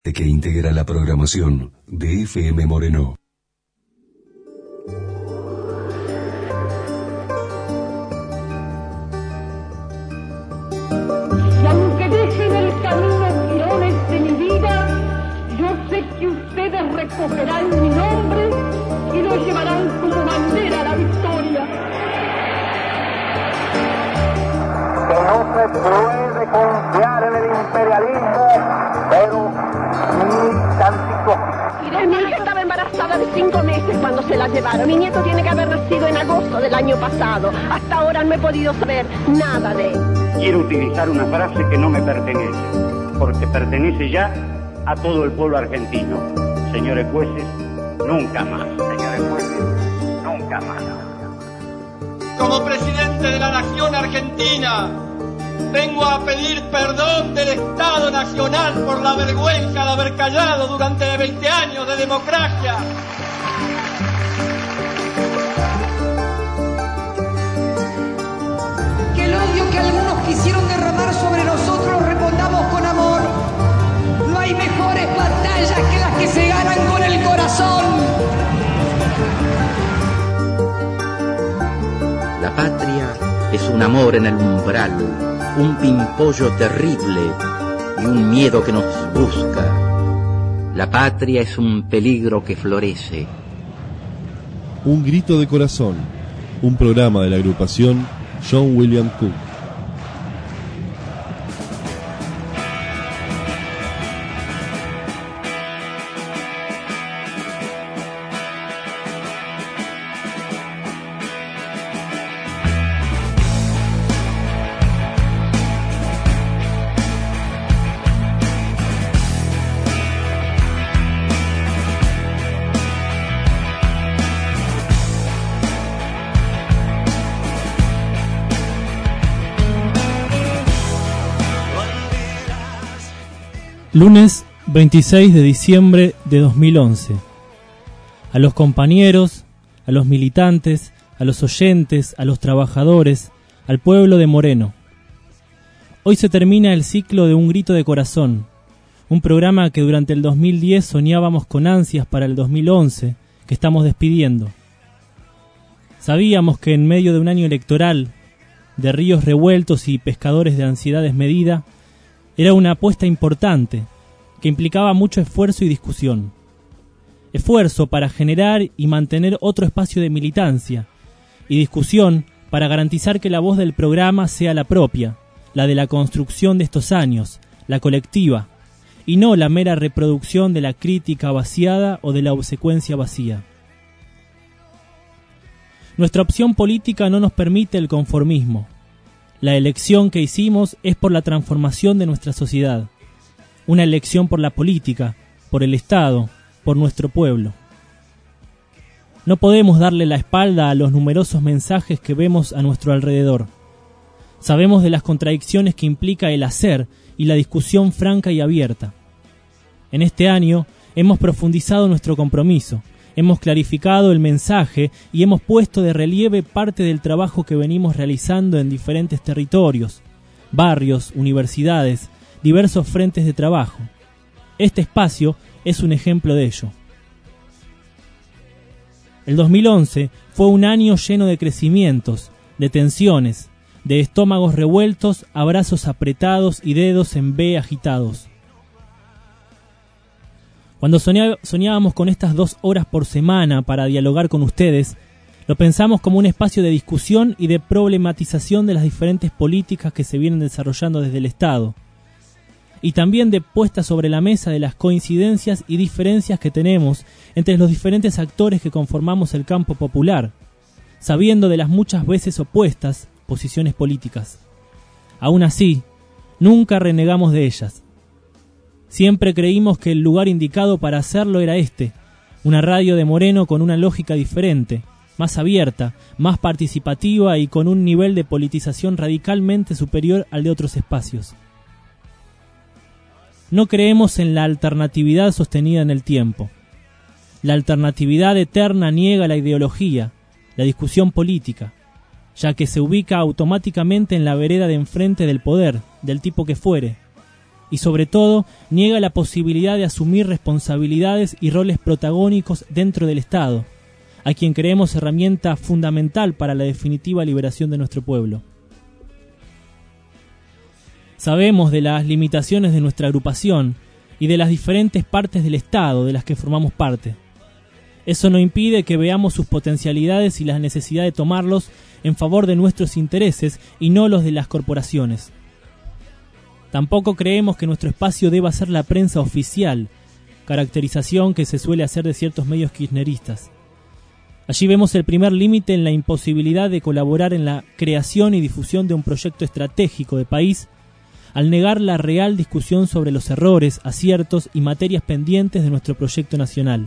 que integra la programación de FM Moreno. Y aunque dejen el camino girones de mi vida, yo sé que ustedes recogerán mi nombre y lo llevarán como bandera a la victoria. Que no se puede confiar en el imperialismo, pero ni tantito. Mi hija estaba embarazada de 5 meses cuando se la llevaron. Mi nieto tiene que haber nacido en agosto del año pasado. Hasta ahora no he podido saber nada de él. Quiero utilizar una frase que no me pertenece, porque pertenece ya a todo el pueblo argentino. Señores jueces, nunca más. Señores jueces, nunca más. Como presidente de la Nación Argentina, vengo a pedir perdón del Estado Nacional por la vergüenza de haber callado durante 20 años de democracia. Que el odio que algunos quisieron derramar sobre nosotros respondamos con amor. No hay mejores batallas que las que se ganan con el corazón. La patria es un amor en el umbral, un pimpollo terrible y un miedo que nos busca. La patria es un peligro que florece. Un grito de corazón, un programa de la agrupación John William Cook. Lunes 26 de diciembre de 2011. A los compañeros, a los militantes, a los oyentes, a los trabajadores, al pueblo de Moreno. Hoy se termina el ciclo de Un Grito de Corazón, un programa que durante el 2010 soñábamos con ansias para el 2011, que estamos despidiendo. Sabíamos que en medio de un año electoral, de ríos revueltos y pescadores de ansiedad desmedida, era una apuesta importante, que implicaba mucho esfuerzo y discusión. Esfuerzo para generar y mantener otro espacio de militancia, y discusión para garantizar que la voz del programa sea la propia, la de la construcción de estos años, la colectiva, y no la mera reproducción de la crítica vaciada o de la obsecuencia vacía. Nuestra opción política no nos permite el conformismo. La elección que hicimos es por la transformación de nuestra sociedad. Una elección por la política, por el Estado, por nuestro pueblo. No podemos darle la espalda a los numerosos mensajes que vemos a nuestro alrededor. Sabemos de las contradicciones que implica el hacer y la discusión franca y abierta. En este año hemos profundizado nuestro compromiso, hemos clarificado el mensaje y hemos puesto de relieve parte del trabajo que venimos realizando en diferentes territorios, barrios, universidades, diversos frentes de trabajo. Este espacio es un ejemplo de ello. El 2011 fue un año lleno de crecimientos, de tensiones, de estómagos revueltos, abrazos apretados y dedos en V agitados. Cuando soñábamos con estas 2 horas por semana para dialogar con ustedes, lo pensamos como un espacio de discusión y de problematización de las diferentes políticas que se vienen desarrollando desde el Estado, y también de puesta sobre la mesa de las coincidencias y diferencias que tenemos entre los diferentes actores que conformamos el campo popular, sabiendo de las muchas veces opuestas posiciones políticas. Aún así, nunca renegamos de ellas. Siempre creímos que el lugar indicado para hacerlo era este, una radio de Moreno con una lógica diferente, más abierta, más participativa y con un nivel de politización radicalmente superior al de otros espacios. No creemos en la alternatividad sostenida en el tiempo. La alternatividad eterna niega la ideología, la discusión política, ya que se ubica automáticamente en la vereda de enfrente del poder, del tipo que fuere, y sobre todo niega la posibilidad de asumir responsabilidades y roles protagónicos dentro del Estado, a quien creemos herramienta fundamental para la definitiva liberación de nuestro pueblo. Sabemos de las limitaciones de nuestra agrupación y de las diferentes partes del Estado de las que formamos parte. Eso no impide que veamos sus potencialidades y la necesidad de tomarlos en favor de nuestros intereses y no los de las corporaciones. Tampoco creemos que nuestro espacio deba ser la prensa oficial, caracterización que se suele hacer de ciertos medios kirchneristas. Allí vemos el primer límite en la imposibilidad de colaborar en la creación y difusión de un proyecto estratégico de país, al negar la real discusión sobre los errores, aciertos y materias pendientes de nuestro proyecto nacional.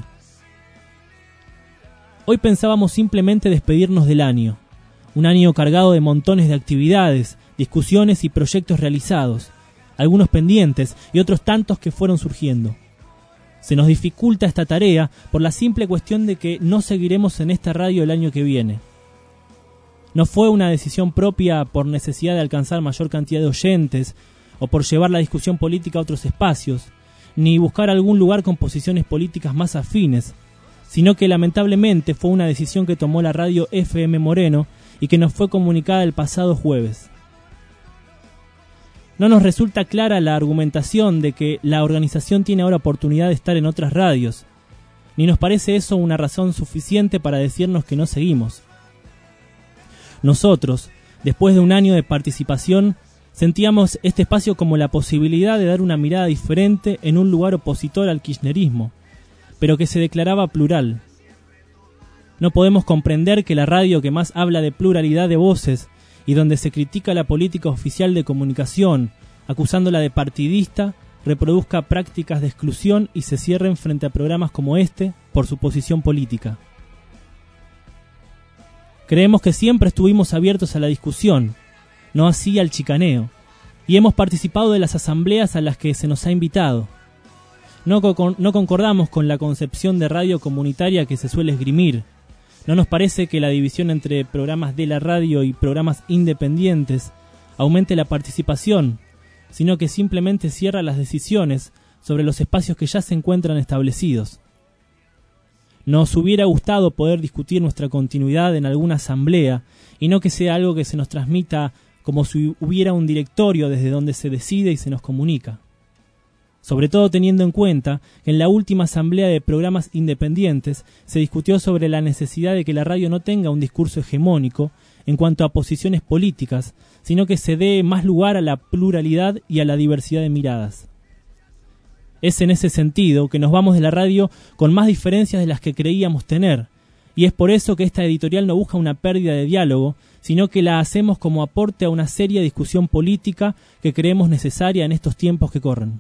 Hoy pensábamos simplemente despedirnos del año, un año cargado de montones de actividades, discusiones y proyectos realizados, algunos pendientes y otros tantos que fueron surgiendo. Se nos dificulta esta tarea por la simple cuestión de que no seguiremos en esta radio el año que viene. No fue una decisión propia por necesidad de alcanzar mayor cantidad de oyentes o por llevar la discusión política a otros espacios, ni buscar algún lugar con posiciones políticas más afines, sino que lamentablemente fue una decisión que tomó la radio FM Moreno y que nos fue comunicada el pasado jueves. No nos resulta clara la argumentación de que la organización tiene ahora oportunidad de estar en otras radios, ni nos parece eso una razón suficiente para decirnos que no seguimos. Nosotros, después de un año de participación, sentíamos este espacio como la posibilidad de dar una mirada diferente en un lugar opositor al kirchnerismo, pero que se declaraba plural. No podemos comprender que la radio que más habla de pluralidad de voces y donde se critica la política oficial de comunicación, acusándola de partidista, reproduzca prácticas de exclusión y se cierren frente a programas como este por su posición política. Creemos que siempre estuvimos abiertos a la discusión, no así al chicaneo, y hemos participado de las asambleas a las que se nos ha invitado. No concordamos con la concepción de radio comunitaria que se suele esgrimir. No nos parece que la división entre programas de la radio y programas independientes aumente la participación, sino que simplemente cierra las decisiones sobre los espacios que ya se encuentran establecidos. Nos hubiera gustado poder discutir nuestra continuidad en alguna asamblea y no que sea algo que se nos transmita como si hubiera un directorio desde donde se decide y se nos comunica. Sobre todo teniendo en cuenta que en la última asamblea de programas independientes se discutió sobre la necesidad de que la radio no tenga un discurso hegemónico en cuanto a posiciones políticas, sino que se dé más lugar a la pluralidad y a la diversidad de miradas. Es en ese sentido que nos vamos de la radio con más diferencias de las que creíamos tener, y es por eso que esta editorial no busca una pérdida de diálogo, sino que la hacemos como aporte a una seria discusión política que creemos necesaria en estos tiempos que corren.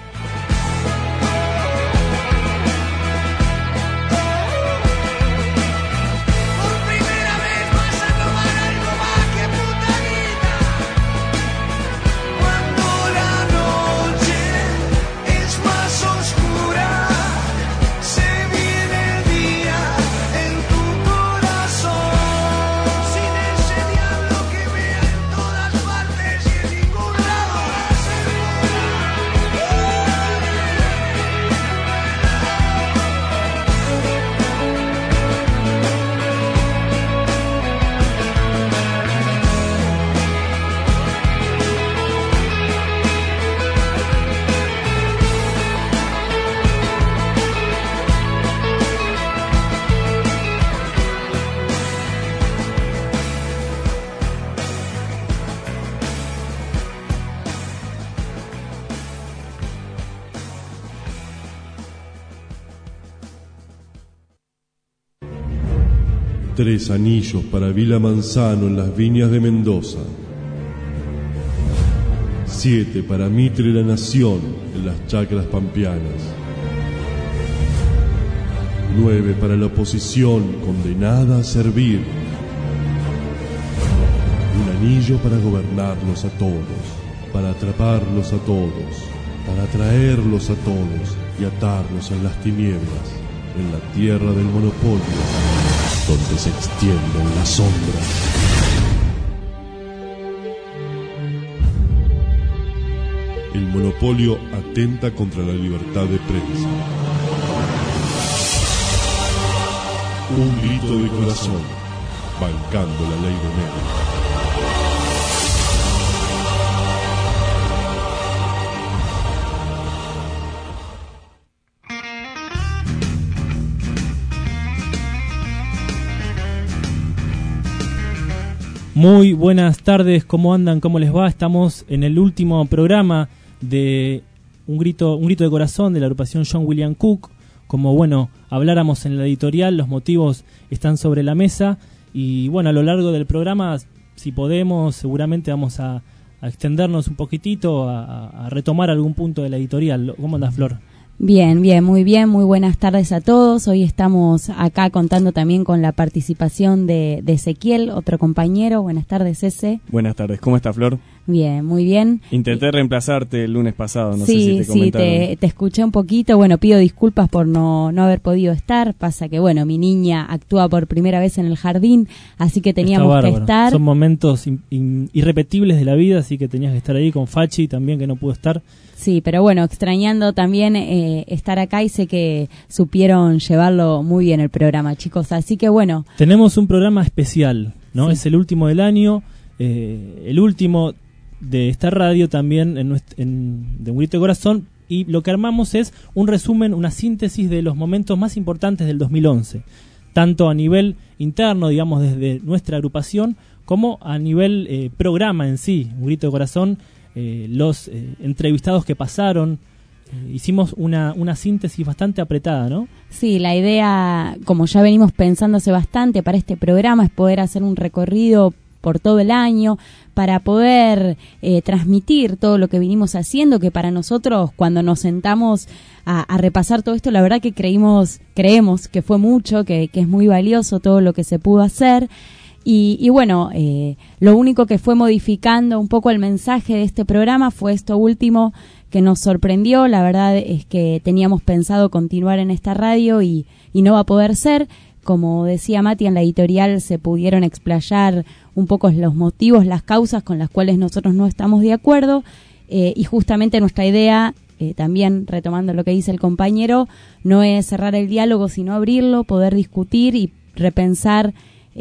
Tres anillos para Vila Manzano en las viñas de Mendoza. 7 para Mitre la Nación en las chacras pampeanas. 9 para la oposición condenada a servir. Un anillo para gobernarlos a todos, para atraparlos a todos, para atraerlos a todos y atarlos en las tinieblas, en la tierra del monopolio, donde se extienden las sombras. El monopolio atenta contra la libertad de prensa. Un grito de corazón, bancando la ley de medios. Muy buenas tardes, ¿cómo andan? ¿Cómo les va? Estamos en el último programa de Un grito de corazón de la agrupación John William Cook. Como bueno, habláramos en la editorial, los motivos están sobre la mesa y bueno, a lo largo del programa, si podemos, seguramente vamos a extendernos un poquitito, a retomar algún punto de la editorial. ¿Cómo andas, Flor? Bien, muy buenas tardes a todos. Hoy estamos acá contando también con la participación de Ezequiel, otro compañero. Buenas tardes, Eze. Buenas tardes, ¿cómo estás, Flor? Bien, muy bien. Intenté reemplazarte el lunes pasado, no sé si te comentaron. Sí, te escuché un poquito. Bueno, pido disculpas por no haber podido estar. Pasa que, bueno, mi niña actúa por primera vez en el jardín, así que teníamos que estar. Son momentos irrepetibles de la vida, así que tenías que estar ahí con Fachi también, que no pudo estar. Sí, pero bueno, extrañando también estar acá y sé que supieron llevarlo muy bien el programa, chicos. Así que bueno. Tenemos un programa especial, ¿no? Sí. Es el último del año, el último de esta radio también de Un grito de corazón, y lo que armamos es un resumen, una síntesis de los momentos más importantes del 2011, tanto a nivel interno, digamos, desde nuestra agrupación, como a nivel programa en sí. Un grito de corazón, los entrevistados que pasaron, hicimos una síntesis bastante apretada, ¿no? Sí, la idea, como ya venimos pensando hace bastante para este programa, es poder hacer un recorrido por todo el año para poder transmitir todo lo que vinimos haciendo, que para nosotros cuando nos sentamos a repasar todo esto, la verdad que creemos que fue mucho, que es muy valioso todo lo que se pudo hacer. Y bueno, lo único que fue modificando un poco el mensaje de este programa fue esto último que nos sorprendió. La verdad es que teníamos pensado continuar en esta radio y no va a poder ser. Como decía Mati, en la editorial se pudieron explayar un poco los motivos, las causas con las cuales nosotros no estamos de acuerdo, y justamente nuestra idea, también retomando lo que dice el compañero, no es cerrar el diálogo, sino abrirlo, poder discutir y repensar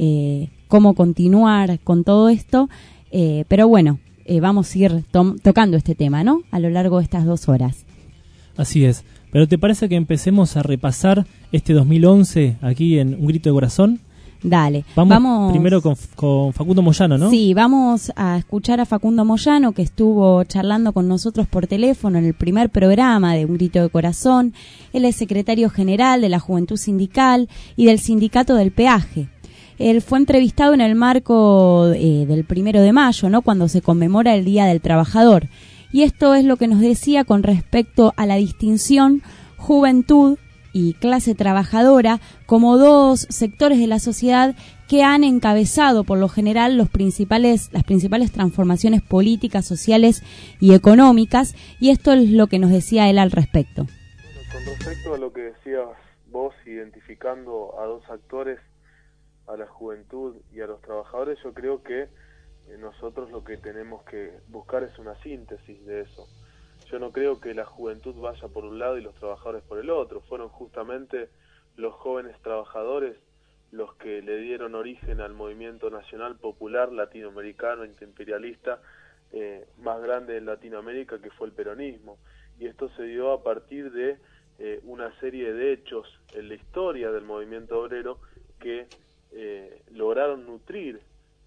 cómo continuar con todo esto, pero bueno, vamos a ir tocando este tema, ¿no?, a lo largo de estas 2 horas. Así es, pero ¿te parece que empecemos a repasar este 2011 aquí en Un grito de corazón? Dale. Vamos primero con Facundo Moyano, ¿no? Sí, vamos a escuchar a Facundo Moyano, que estuvo charlando con nosotros por teléfono en el primer programa de Un grito de corazón. Él es secretario general de la Juventud Sindical y del Sindicato del Peaje. Él fue entrevistado en el marco del 1 de mayo, ¿no?, cuando se conmemora el Día del Trabajador. Y esto es lo que nos decía con respecto a la distinción juventud y clase trabajadora como 2 sectores de la sociedad que han encabezado por lo general las principales transformaciones políticas, sociales y económicas, y esto es lo que nos decía él al respecto. Bueno, con respecto a lo que decías vos, identificando a 2 actores, a la juventud y a los trabajadores, yo creo que nosotros lo que tenemos que buscar es una síntesis de eso. Yo no creo que la juventud vaya por un lado y los trabajadores por el otro. Fueron justamente los jóvenes trabajadores los que le dieron origen al movimiento nacional popular latinoamericano antiimperialista más grande en Latinoamérica, que fue el peronismo. Y esto se dio a partir de una serie de hechos en la historia del movimiento obrero que lograron nutrir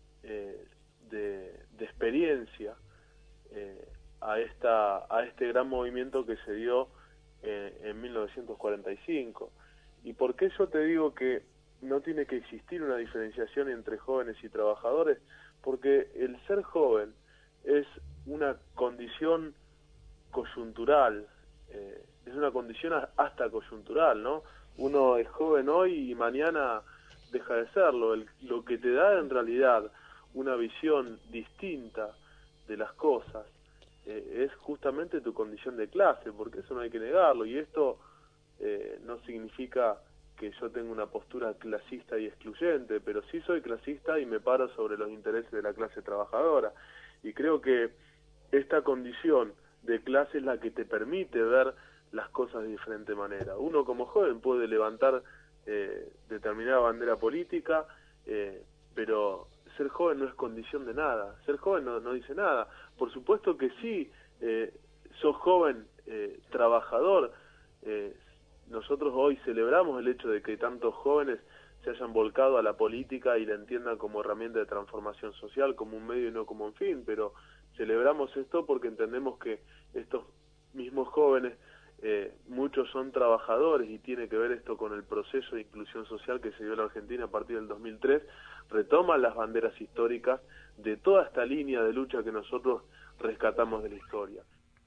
de experiencia a este gran movimiento que se dio en 1945. ¿Y por qué yo te digo que no tiene que existir una diferenciación entre jóvenes y trabajadores? Porque el ser joven es una condición coyuntural, es una condición hasta coyuntural, ¿no? Uno es joven hoy y mañana deja de serlo. Lo que te da en realidad una visión distinta de las cosas es justamente tu condición de clase, porque eso no hay que negarlo, y esto no significa que yo tenga una postura clasista y excluyente, pero sí soy clasista y me paro sobre los intereses de la clase trabajadora, y creo que esta condición de clase es la que te permite ver las cosas de diferente manera. Uno como joven puede levantar determinada bandera política, pero ser joven no es condición de nada. Ser joven no dice nada. Por supuesto que sí, sos joven, trabajador. Nosotros hoy celebramos el hecho de que tantos jóvenes se hayan volcado a la política y la entiendan como herramienta de transformación social, como un medio y no como un fin, pero celebramos esto porque entendemos que estos mismos jóvenes, muchos son trabajadores, y tiene que ver esto con el proceso de inclusión social que se dio en la Argentina a partir del 2003, retoman las banderas históricas de toda esta línea de lucha que nosotros rescatamos de la historia.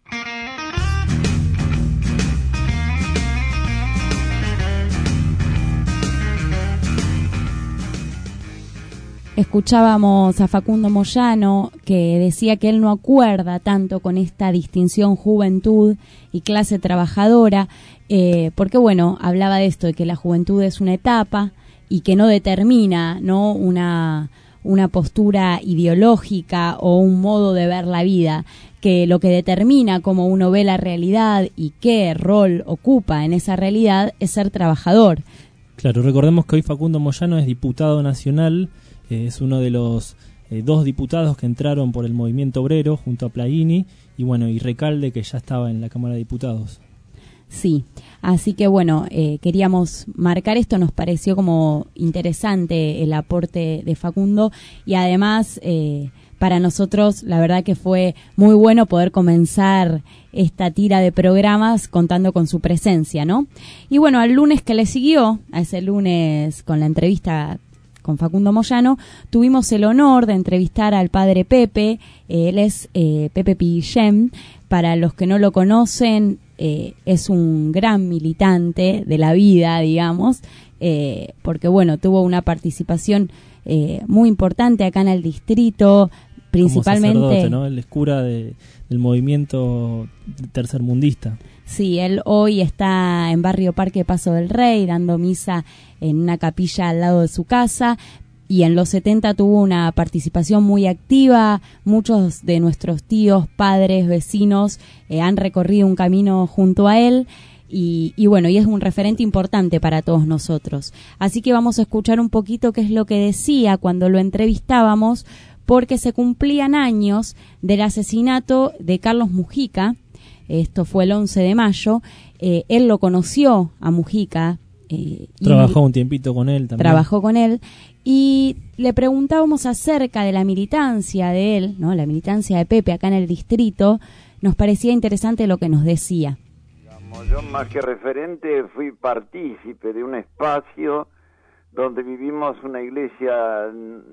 Escuchábamos a Facundo Moyano, que decía que él no acuerda tanto con esta distinción juventud y clase trabajadora, porque bueno, hablaba de esto, de que la juventud es una etapa y que no determina, ¿no?, una postura ideológica o un modo de ver la vida, que lo que determina cómo uno ve la realidad y qué rol ocupa en esa realidad es ser trabajador. Claro, recordemos que hoy Facundo Moyano es diputado nacional, es uno de los dos diputados que entraron por el movimiento obrero junto a Plagini y bueno, y Recalde, que ya estaba en la Cámara de Diputados. Sí, así que bueno, queríamos marcar esto, nos pareció como interesante el aporte de Facundo y además para nosotros la verdad que fue muy bueno poder comenzar esta tira de programas contando con su presencia, ¿no? Y bueno, al lunes que le siguió, a ese lunes con la entrevista con Facundo Moyano, tuvimos el honor de entrevistar al padre Pepe. Él es Pepe Piguillem. Para los que no lo conocen, es un gran militante de la vida, digamos, porque bueno, tuvo una participación muy importante acá en el distrito, principalmente como sacerdote, ¿no? Él es cura del movimiento tercermundista. Sí, él hoy está en Barrio Parque Paso del Rey dando misa en una capilla al lado de su casa, y en los 70 tuvo una participación muy activa. Muchos de nuestros tíos, padres, vecinos han recorrido un camino junto a él y bueno, y es un referente importante para todos nosotros. Así que vamos a escuchar un poquito qué es lo que decía cuando lo entrevistábamos, porque se cumplían años del asesinato de Carlos Mujica. Esto fue el 11 de mayo. Él lo conoció a Mujica. Trabajó un tiempito con él también. Trabajó con él. Y le preguntábamos acerca de la militancia de él, ¿no?, la militancia de Pepe acá en el distrito. Nos parecía interesante lo que nos decía. Yo más que referente fui partícipe de un espacio donde vivimos una iglesia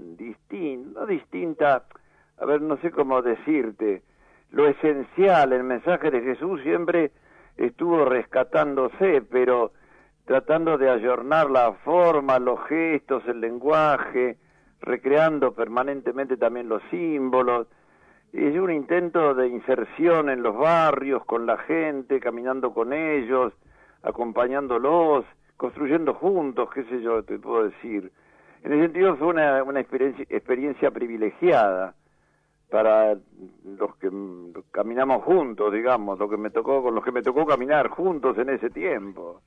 distinta, a ver, no sé cómo decirte. Lo esencial, el mensaje de Jesús siempre estuvo rescatándose, pero tratando de ayornar la forma, los gestos, el lenguaje, recreando permanentemente también los símbolos. Es un intento de inserción en los barrios, con la gente, caminando con ellos, acompañándolos, construyendo juntos, qué sé yo, te puedo decir. En ese sentido fue una experiencia privilegiada para los que caminamos juntos, digamos, con los que me tocó caminar juntos en ese tiempo.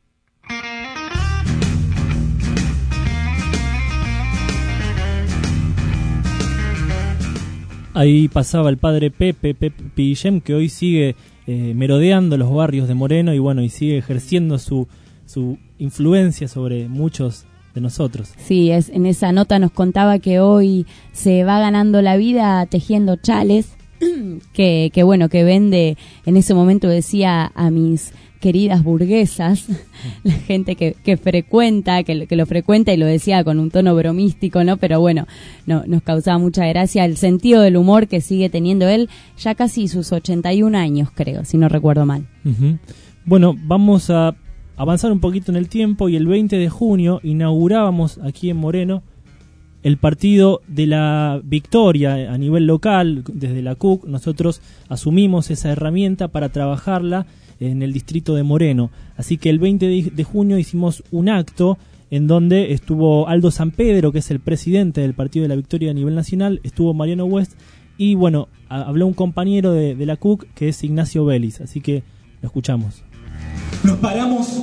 Ahí pasaba el padre Pepe Piguillem, que hoy sigue merodeando los barrios de Moreno y bueno, y sigue ejerciendo su influencia sobre muchos de nosotros. Sí, en esa nota nos contaba que hoy se va ganando la vida tejiendo chales que bueno, que vende, en ese momento decía, a mis queridas burguesas, la gente que frecuenta, que lo frecuenta, y lo decía con un tono bromístico, ¿no? Pero bueno, nos causaba mucha gracia el sentido del humor que sigue teniendo él, ya casi sus 81 años, creo, si no recuerdo mal. Uh-huh. Bueno, vamos a avanzar un poquito en el tiempo, y el 20 de junio inaugurábamos aquí en Moreno el partido de la victoria a nivel local. Desde la CUC nosotros asumimos esa herramienta para trabajarla en el distrito de Moreno. Así que el 20 de junio hicimos un acto en donde estuvo Aldo San Pedro, que es el presidente del Partido de la Victoria a nivel nacional, estuvo Mariano West, Y bueno, habló un compañero de la CUC que es Ignacio Vélez, así que lo escuchamos. Nos paramos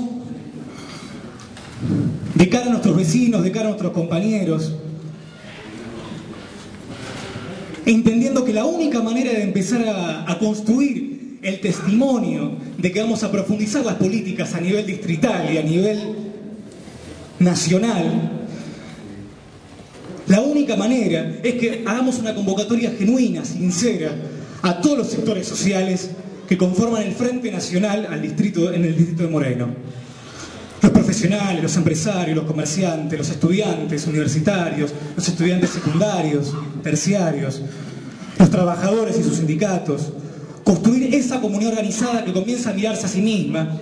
de cara a nuestros vecinos, de cara a nuestros compañeros, entendiendo que la única manera de empezar a construir el testimonio de que vamos a profundizar las políticas a nivel distrital y a nivel nacional, la única manera es que hagamos una convocatoria genuina, sincera, a todos los sectores sociales que conforman el Frente Nacional en el distrito de Moreno. Los profesionales, los empresarios, los comerciantes, los estudiantes universitarios, los estudiantes secundarios, terciarios, los trabajadores y sus sindicatos. Construir esa comunidad organizada que comienza a mirarse a sí misma,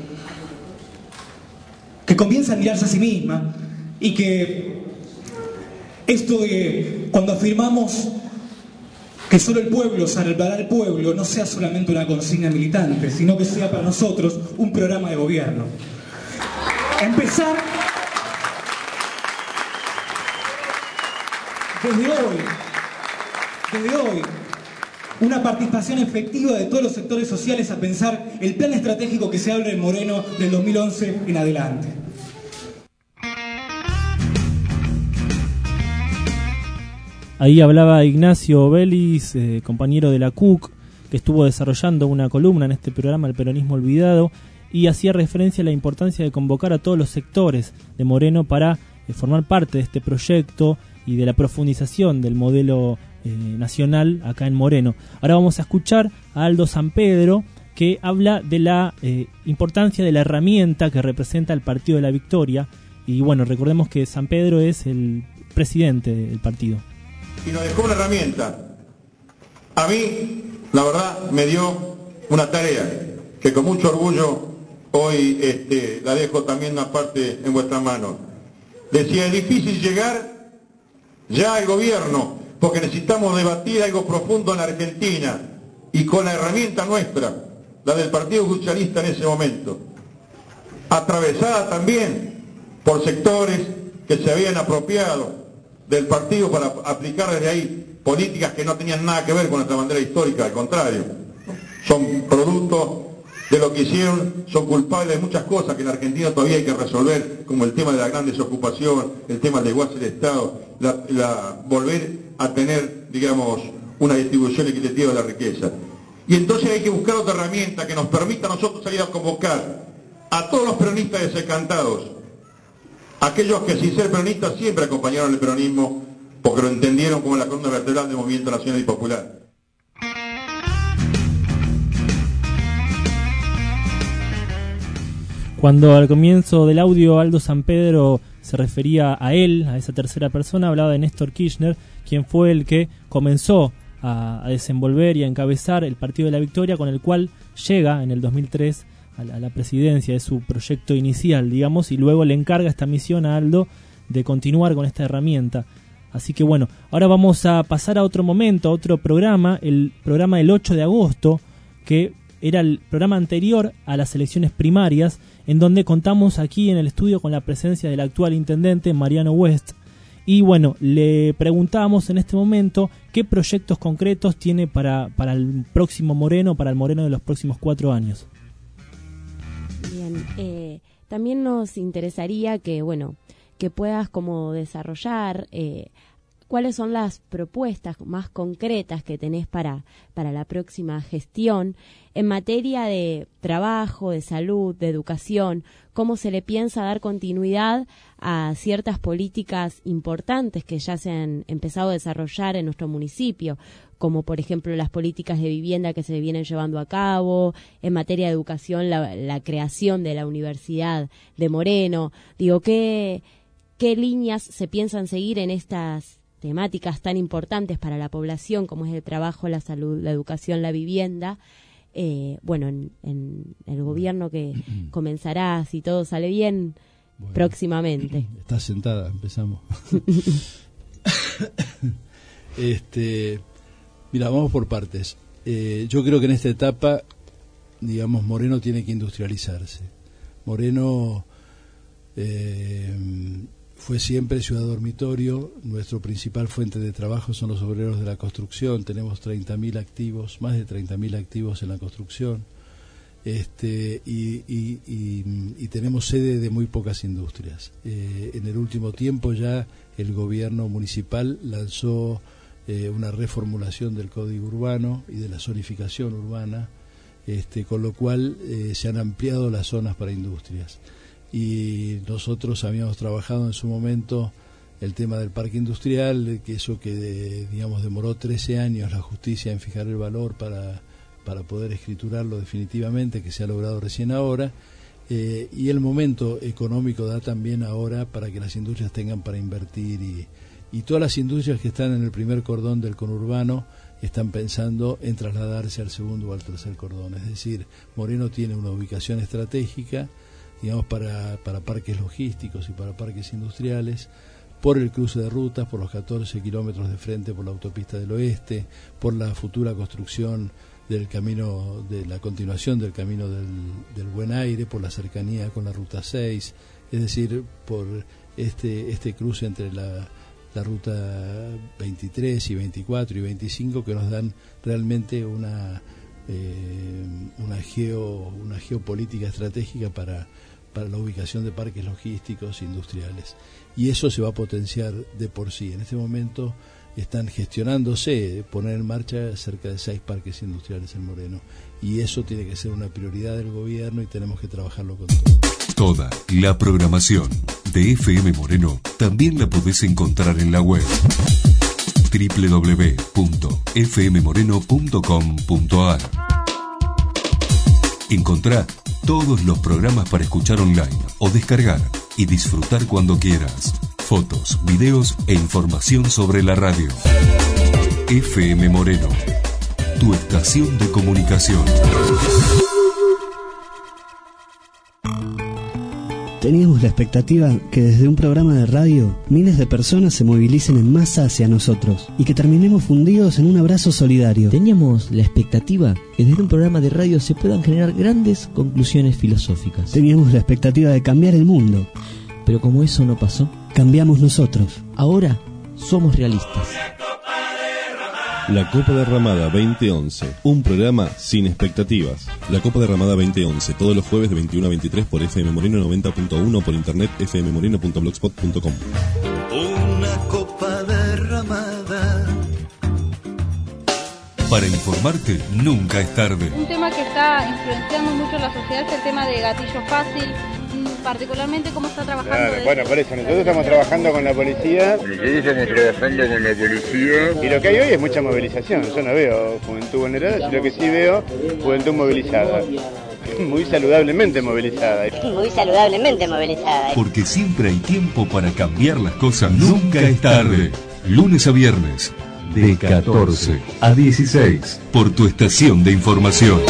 y que esto de cuando afirmamos que solo el pueblo salvará al pueblo no sea solamente una consigna militante, sino que sea para nosotros un programa de gobierno. Empezar desde hoy, una participación efectiva de todos los sectores sociales a pensar el plan estratégico que se abre en Moreno del 2011 en adelante. Ahí hablaba Ignacio Vélez, compañero de la CUC, que estuvo desarrollando una columna en este programa, El Peronismo Olvidado, y hacía referencia a la importancia de convocar a todos los sectores de Moreno para formar parte de este proyecto y de la profundización del modelo nacional acá en Moreno. Ahora vamos a escuchar a Aldo Sampedro, que habla de la importancia de la herramienta que representa el Partido de la Victoria. Y bueno, recordemos que Sampedro es el presidente del partido. Y nos dejó una herramienta. A mí, la verdad, me dio una tarea que con mucho orgullo hoy la dejo también una parte en vuestras manos. Decía, es difícil llegar ya al gobierno porque necesitamos debatir algo profundo en la Argentina y con la herramienta nuestra, la del Partido Socialista en ese momento, atravesada también por sectores que se habían apropiado del partido para aplicar desde ahí políticas que no tenían nada que ver con nuestra bandera histórica, al contrario, son producto de lo que hicieron, son culpables de muchas cosas que en Argentina todavía hay que resolver, como el tema de la gran desocupación, el tema del desguace del Estado, volver a tener, digamos, una distribución equitativa de la riqueza. Y entonces hay que buscar otra herramienta que nos permita a nosotros salir a convocar a todos los peronistas desencantados, aquellos que sin ser peronistas siempre acompañaron el peronismo porque lo entendieron como la columna vertebral del movimiento nacional y popular. Cuando al comienzo del audio Aldo Sampedro se refería a él, a esa tercera persona, hablaba de Néstor Kirchner, quien fue el que comenzó a desenvolver y a encabezar el Partido de la Victoria, con el cual llega en el 2003 a la presidencia de su proyecto inicial, digamos, y luego le encarga esta misión a Aldo de continuar con esta herramienta. Así que bueno, ahora vamos a pasar a otro momento, a otro programa, el programa del 8 de agosto, que era el programa anterior a las elecciones primarias, en donde contamos aquí en el estudio con la presencia del actual intendente Mariano West. Y bueno, le preguntábamos en este momento qué proyectos concretos tiene para el próximo Moreno, para el Moreno de los próximos 4 años. Bien, también nos interesaría que puedas como desarrollar cuáles son las propuestas más concretas que tenés para la próxima gestión en materia de trabajo, de salud, de educación, cómo se le piensa dar continuidad a ciertas políticas importantes que ya se han empezado a desarrollar en nuestro municipio, como por ejemplo las políticas de vivienda que se vienen llevando a cabo, en materia de educación la creación de la Universidad de Moreno. Digo, ¿qué líneas se piensan seguir en estas temáticas tan importantes para la población como es el trabajo, la salud, la educación, la vivienda? En el gobierno que comenzará, si todo sale bien, próximamente. Está sentada, empezamos. Mira, vamos por partes. Yo creo que en esta etapa, digamos, Moreno tiene que industrializarse. Moreno fue siempre ciudad dormitorio. Nuestra principal fuente de trabajo son los obreros de la construcción. Tenemos 30.000 activos, más de 30.000 activos en la construcción. Y tenemos sede de muy pocas industrias. En el último tiempo ya el gobierno municipal lanzó una reformulación del código urbano y de la zonificación urbana, con lo cual se han ampliado las zonas para industrias. Y nosotros habíamos trabajado en su momento el tema del parque industrial, que eso que demoró 13 años la justicia en fijar el valor para poder escriturarlo definitivamente, que se ha logrado recién ahora, y el momento económico da también ahora para que las industrias tengan para invertir, y todas las industrias que están en el primer cordón del conurbano están pensando en trasladarse al segundo o al tercer cordón. Es decir, Moreno tiene una ubicación estratégica, para parques logísticos y para parques industriales, por el cruce de rutas, por los 14 kilómetros de frente por la autopista del oeste, por la futura construcción del camino, de la continuación del camino del Buen Aire, por la cercanía con la ruta 6, es decir, por este cruce entre la ruta 23 y 24 y 25, que nos dan realmente una geopolítica estratégica para la ubicación de parques logísticos e industriales, y eso se va a potenciar de por sí. En este momento están gestionándose poner en marcha cerca de 6 parques industriales en Moreno, y eso tiene que ser una prioridad del gobierno y tenemos que trabajarlo con todo. Toda la programación de FM Moreno también la podés encontrar en la web www.fmmoreno.com.ar. Encontrá todos los programas para escuchar online o descargar y disfrutar cuando quieras. Fotos, videos e información sobre la radio. FM Moreno, tu estación de comunicación. Teníamos la expectativa que desde un programa de radio miles de personas se movilicen en masa hacia nosotros y que terminemos fundidos en un abrazo solidario. Teníamos la expectativa que desde un programa de radio se puedan generar grandes conclusiones filosóficas. Teníamos la expectativa de cambiar el mundo. Pero como eso no pasó, cambiamos nosotros. Ahora somos realistas. La Copa Derramada 2011, un programa sin expectativas. La Copa Derramada 2011, todos los jueves de 21 a 23 por FM Moreno 90.1, por internet fmmoreno.blogspot.com. Una copa derramada. Para informarte, nunca es tarde. Un tema que está influenciando mucho la sociedad es el tema de gatillo fácil, particularmente cómo está trabajando. Claro, bueno, por eso, nosotros estamos trabajando con la policía. Y lo que hay hoy es mucha movilización. Yo no veo juventud vulnerada, sino que sí veo juventud movilizada. Muy saludablemente movilizada. Muy saludablemente movilizada. Porque siempre hay tiempo para cambiar las cosas. Nunca es tarde. Lunes a viernes, de 14 a 16, por tu estación de información.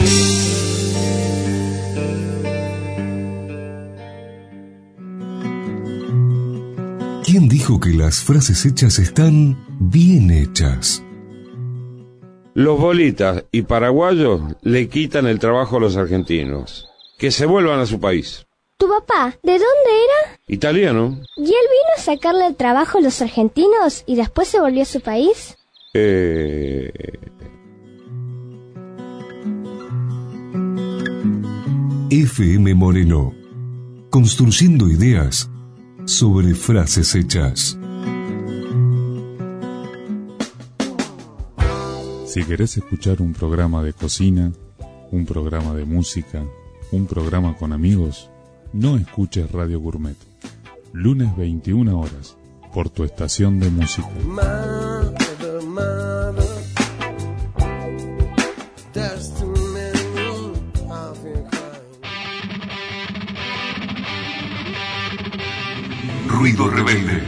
¿Quién dijo que las frases hechas están bien hechas? Los bolitas y paraguayos le quitan el trabajo a los argentinos. Que se vuelvan a su país. ¿Tu papá, de dónde era? Italiano. ¿Y él vino a sacarle el trabajo a los argentinos y después se volvió a su país? FM Moreno, construyendo ideas sobre frases hechas. Si querés escuchar un programa de cocina, un programa de música, un programa con amigos, no escuches Radio Gourmet. Lunes 21 horas, por tu estación de música. Ruido rebelde.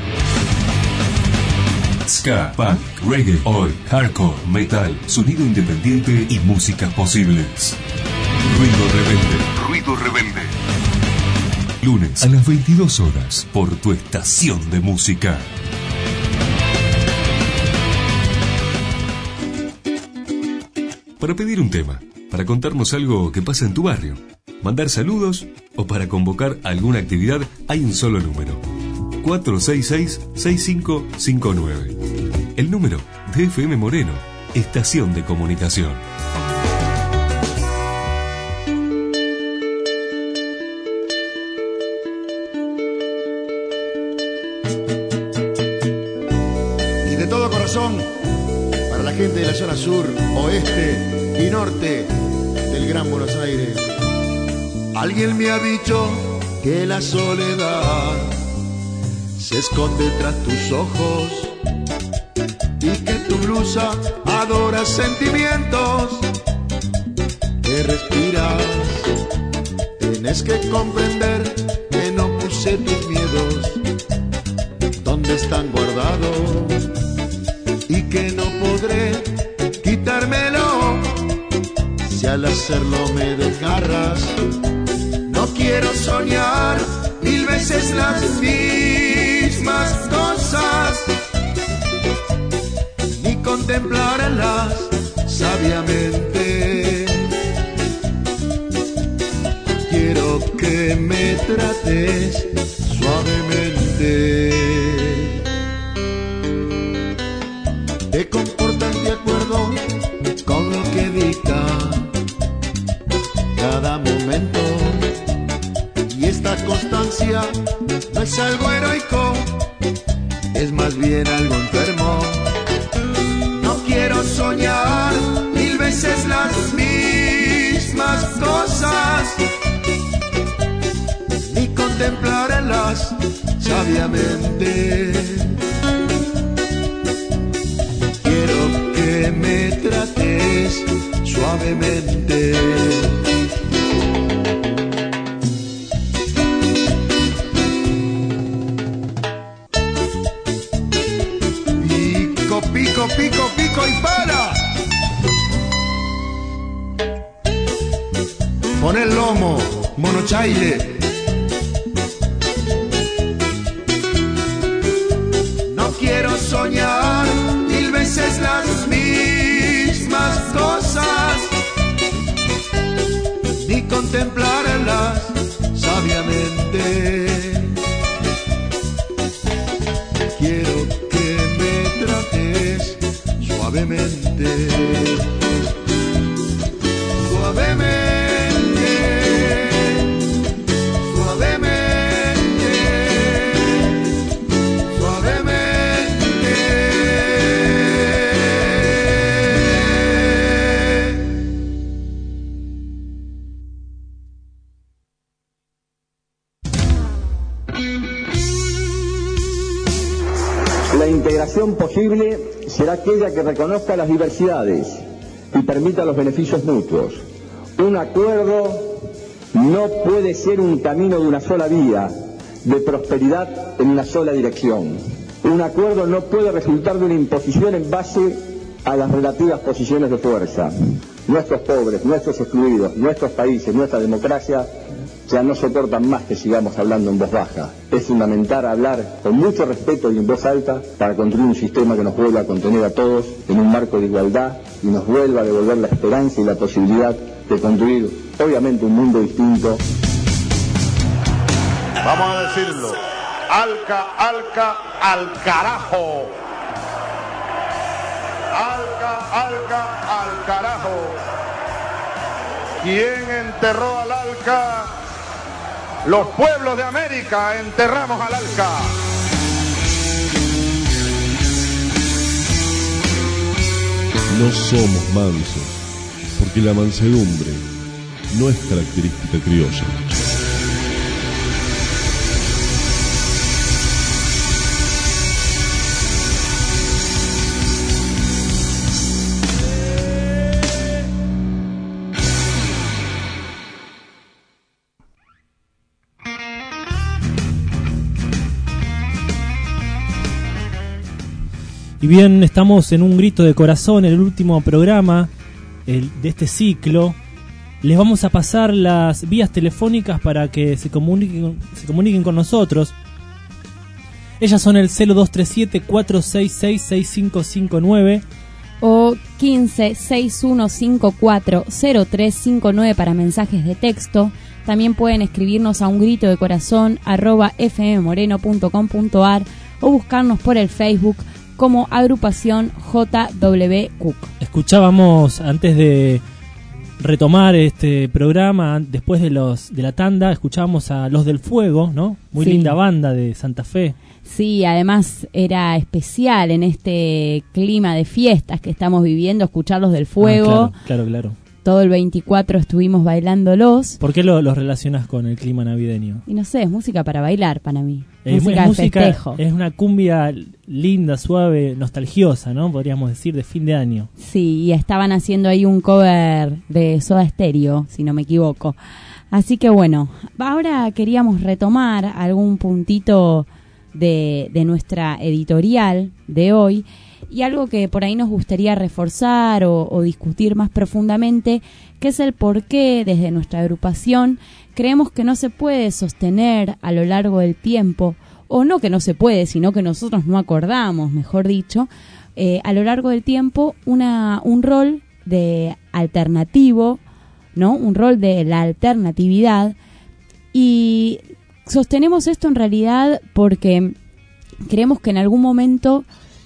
Ska, punk, reggae, oi, hardcore, metal, sonido independiente y músicas posibles. Ruido rebelde. Ruido rebelde. Lunes a las 22 horas por tu estación de música. Para pedir un tema, para contarnos algo que pasa en tu barrio, mandar saludos o para convocar alguna actividad, hay un solo número: 466-6559. El número de FM Moreno, estación de comunicación. Y de todo corazón, para la gente de la zona sur, oeste y norte del Gran Buenos Aires. Alguien me ha dicho que la soledad se esconde tras tus ojos y que tu blusa adora sentimientos que respiras. Tienes que comprender que no puse tus miedos donde están guardados y que no podré quitármelo si al hacerlo me desgarras. No quiero soñar 1000 veces las mismas cosas, ni contemplarlas sabiamente. Quiero que me trates suavemente. Te comportas de acuerdo con lo que dicta cada momento. Y esta constancia no es algo heroico, es más bien algo enfermo. No quiero soñar 1000 veces las mismas cosas, ni contemplarlas sabiamente. Quiero que me trates suavemente. Pico, pico, pico y para. Pon el lomo, monochaile. No quiero soñar 1000 veces las mismas cosas, ni contemplarlas sabiamente. Quiero que me trates suavemente, suavemente, suavemente, suavemente. La integración posible será aquella que reconozca las diversidades y permita los beneficios mutuos. Un acuerdo no puede ser un camino de una sola vía, de prosperidad en una sola dirección. Un acuerdo no puede resultar de una imposición en base a las relativas posiciones de fuerza. Nuestros pobres, nuestros excluidos, nuestros países, nuestra democracia ya no soportan más que sigamos hablando en voz baja. Es fundamental hablar con mucho respeto y en voz alta para construir un sistema que nos vuelva a contener a todos en un marco de igualdad y nos vuelva a devolver la esperanza y la posibilidad de construir, obviamente, un mundo distinto. Vamos a decirlo. Alca, Alca, al carajo. Alca, Alca, al carajo. ¿Quién enterró al Alca? Los pueblos de América enterramos al Alca. No somos mansos, porque la mansedumbre no es característica criolla. Y bien, estamos en un grito de corazón, el último programa de este ciclo. Les vamos a pasar las vías telefónicas para que se comuniquen con nosotros. Ellas son el 0237-466-6559 o 15-6154-0359 para mensajes de texto, También pueden escribirnos a ungritodecorazon@fmmoreno.com.ar o buscarnos por el Facebook como agrupación JW Cook. Escuchábamos antes de retomar este programa, después de la tanda, escuchábamos a Los del Fuego, ¿no? Muy linda banda de Santa Fe. Sí, además era especial en este clima de fiestas que estamos viviendo, escuchar Los del Fuego. Claro. Todo el 24 estuvimos bailándolos. ¿Por qué los relacionas con el clima navideño? Y no sé, es música para bailar para mí. Música de festejo. Es una cumbia linda, suave, nostalgiosa, ¿no? Podríamos decir, de fin de año. Sí, y estaban haciendo ahí un cover de Soda Stereo, si no me equivoco. Así que bueno, ahora queríamos retomar algún puntito de nuestra editorial de hoy. Y algo que por ahí nos gustaría reforzar o discutir más profundamente, que es el por qué desde nuestra agrupación creemos que no se puede sostener a lo largo del tiempo, o no que no se puede, sino que nosotros no acordamos, mejor dicho, a lo largo del tiempo un rol de alternativo, ¿no? Un rol de la alternatividad. Y sostenemos esto en realidad porque creemos que en algún momento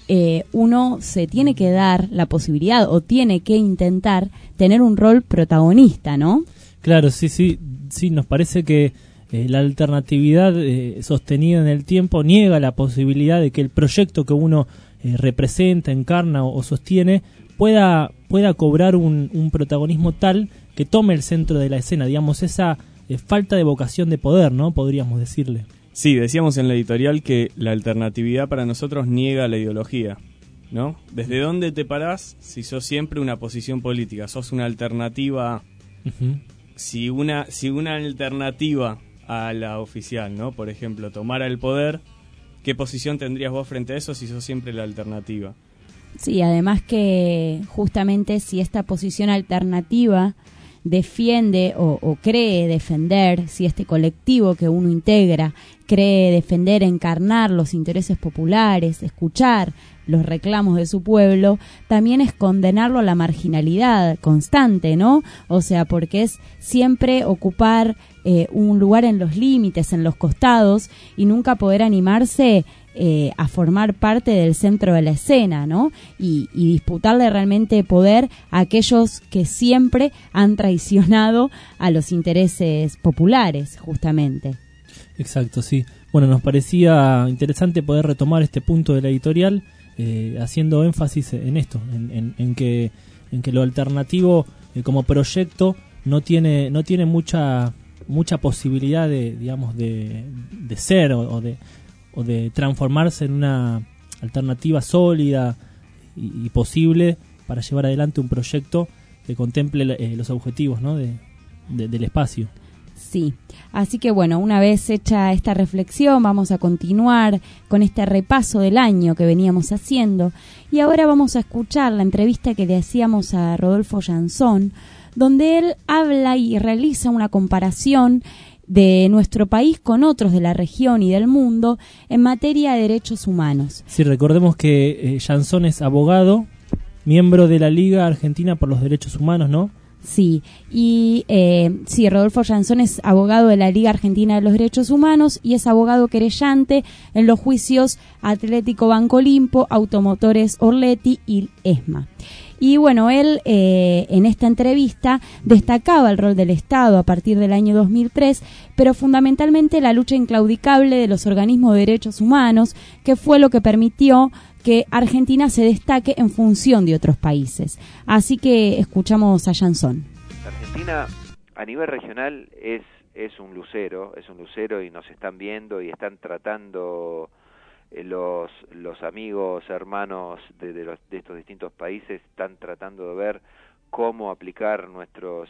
uno se tiene que dar la posibilidad o tiene que intentar tener un rol protagonista, ¿no? Claro, sí, nos parece que la alternatividad sostenida en el tiempo niega la posibilidad de que el proyecto que uno representa, encarna o sostiene pueda cobrar un protagonismo tal que tome el centro de la escena, digamos, esa falta de vocación de poder, ¿no? Podríamos decirle. Sí, decíamos en la editorial que la alternatividad para nosotros niega la ideología, ¿no? ¿Desde dónde te parás si sos siempre una posición política? Sos una alternativa. Uh-huh. Si una alternativa a la oficial, ¿no? Por ejemplo, tomara el poder, ¿qué posición tendrías vos frente a eso si sos siempre la alternativa? Sí, además que justamente si esta posición alternativa defiende o cree defender, si este colectivo que uno integra cree defender, encarnar los intereses populares, escuchar los reclamos de su pueblo, también es condenarlo a la marginalidad constante, ¿no? O sea, porque es siempre ocupar un lugar en los límites, en los costados, y nunca poder animarse a formar parte del centro de la escena, ¿no? Y disputarle realmente poder a aquellos que siempre han traicionado a los intereses populares, justamente. Exacto, sí. Bueno, nos parecía interesante poder retomar este punto de la editorial, haciendo énfasis en esto, en que lo alternativo como proyecto no tiene mucha posibilidad de, digamos, de ser o de transformarse en una alternativa sólida y posible para llevar adelante un proyecto que contemple los objetivos, ¿no? del espacio. Sí, así que bueno, una vez hecha esta reflexión vamos a continuar con este repaso del año que veníamos haciendo, y ahora vamos a escuchar la entrevista que le hacíamos a Rodolfo Jansson, donde él habla y realiza una comparación de nuestro país con otros de la región y del mundo en materia de derechos humanos. Sí, recordemos que Jansson es abogado, miembro de la Liga Argentina por los Derechos Humanos, ¿no? Sí, y sí, Rodolfo Jansson es abogado de la Liga Argentina de los Derechos Humanos y es abogado querellante en los juicios Atlético Banco Olimpo, Automotores Orletti y ESMA. Y bueno, él en esta entrevista destacaba el rol del Estado a partir del año 2003, pero fundamentalmente la lucha inclaudicable de los organismos de derechos humanos, que fue lo que permitió que Argentina se destaque en función de otros países. Así que escuchamos a Jansson. Argentina a nivel regional es un lucero y nos están viendo y están tratando los amigos, hermanos de estos distintos países, están tratando de ver cómo aplicar nuestra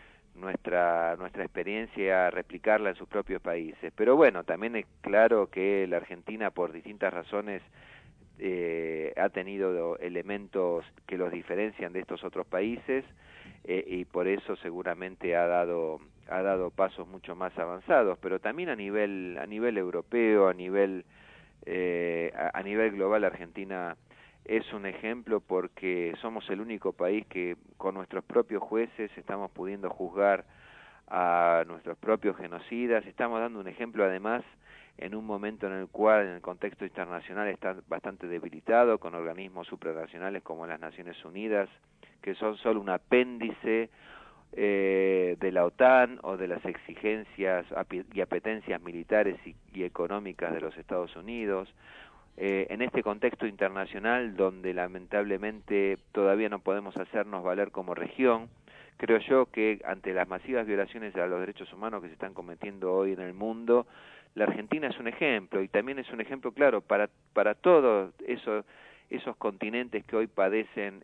experiencia, replicarla en sus propios países. Pero bueno, también es claro que la Argentina, por distintas razones, ha tenido elementos que los diferencian de estos otros países, y por eso seguramente ha dado pasos mucho más avanzados, pero también a nivel europeo, a nivel global, Argentina es un ejemplo porque somos el único país que con nuestros propios jueces estamos pudiendo juzgar a nuestros propios genocidas. Estamos dando un ejemplo además en un momento en el cual en el contexto internacional está bastante debilitado, con organismos supranacionales como las Naciones Unidas, que son solo un apéndice de la OTAN o de las exigencias y apetencias militares y económicas de los Estados Unidos. En este contexto internacional donde lamentablemente todavía no podemos hacernos valer como región, creo yo que ante las masivas violaciones a los derechos humanos que se están cometiendo hoy en el mundo, la Argentina es un ejemplo, y también es un ejemplo claro para todos esos continentes que hoy padecen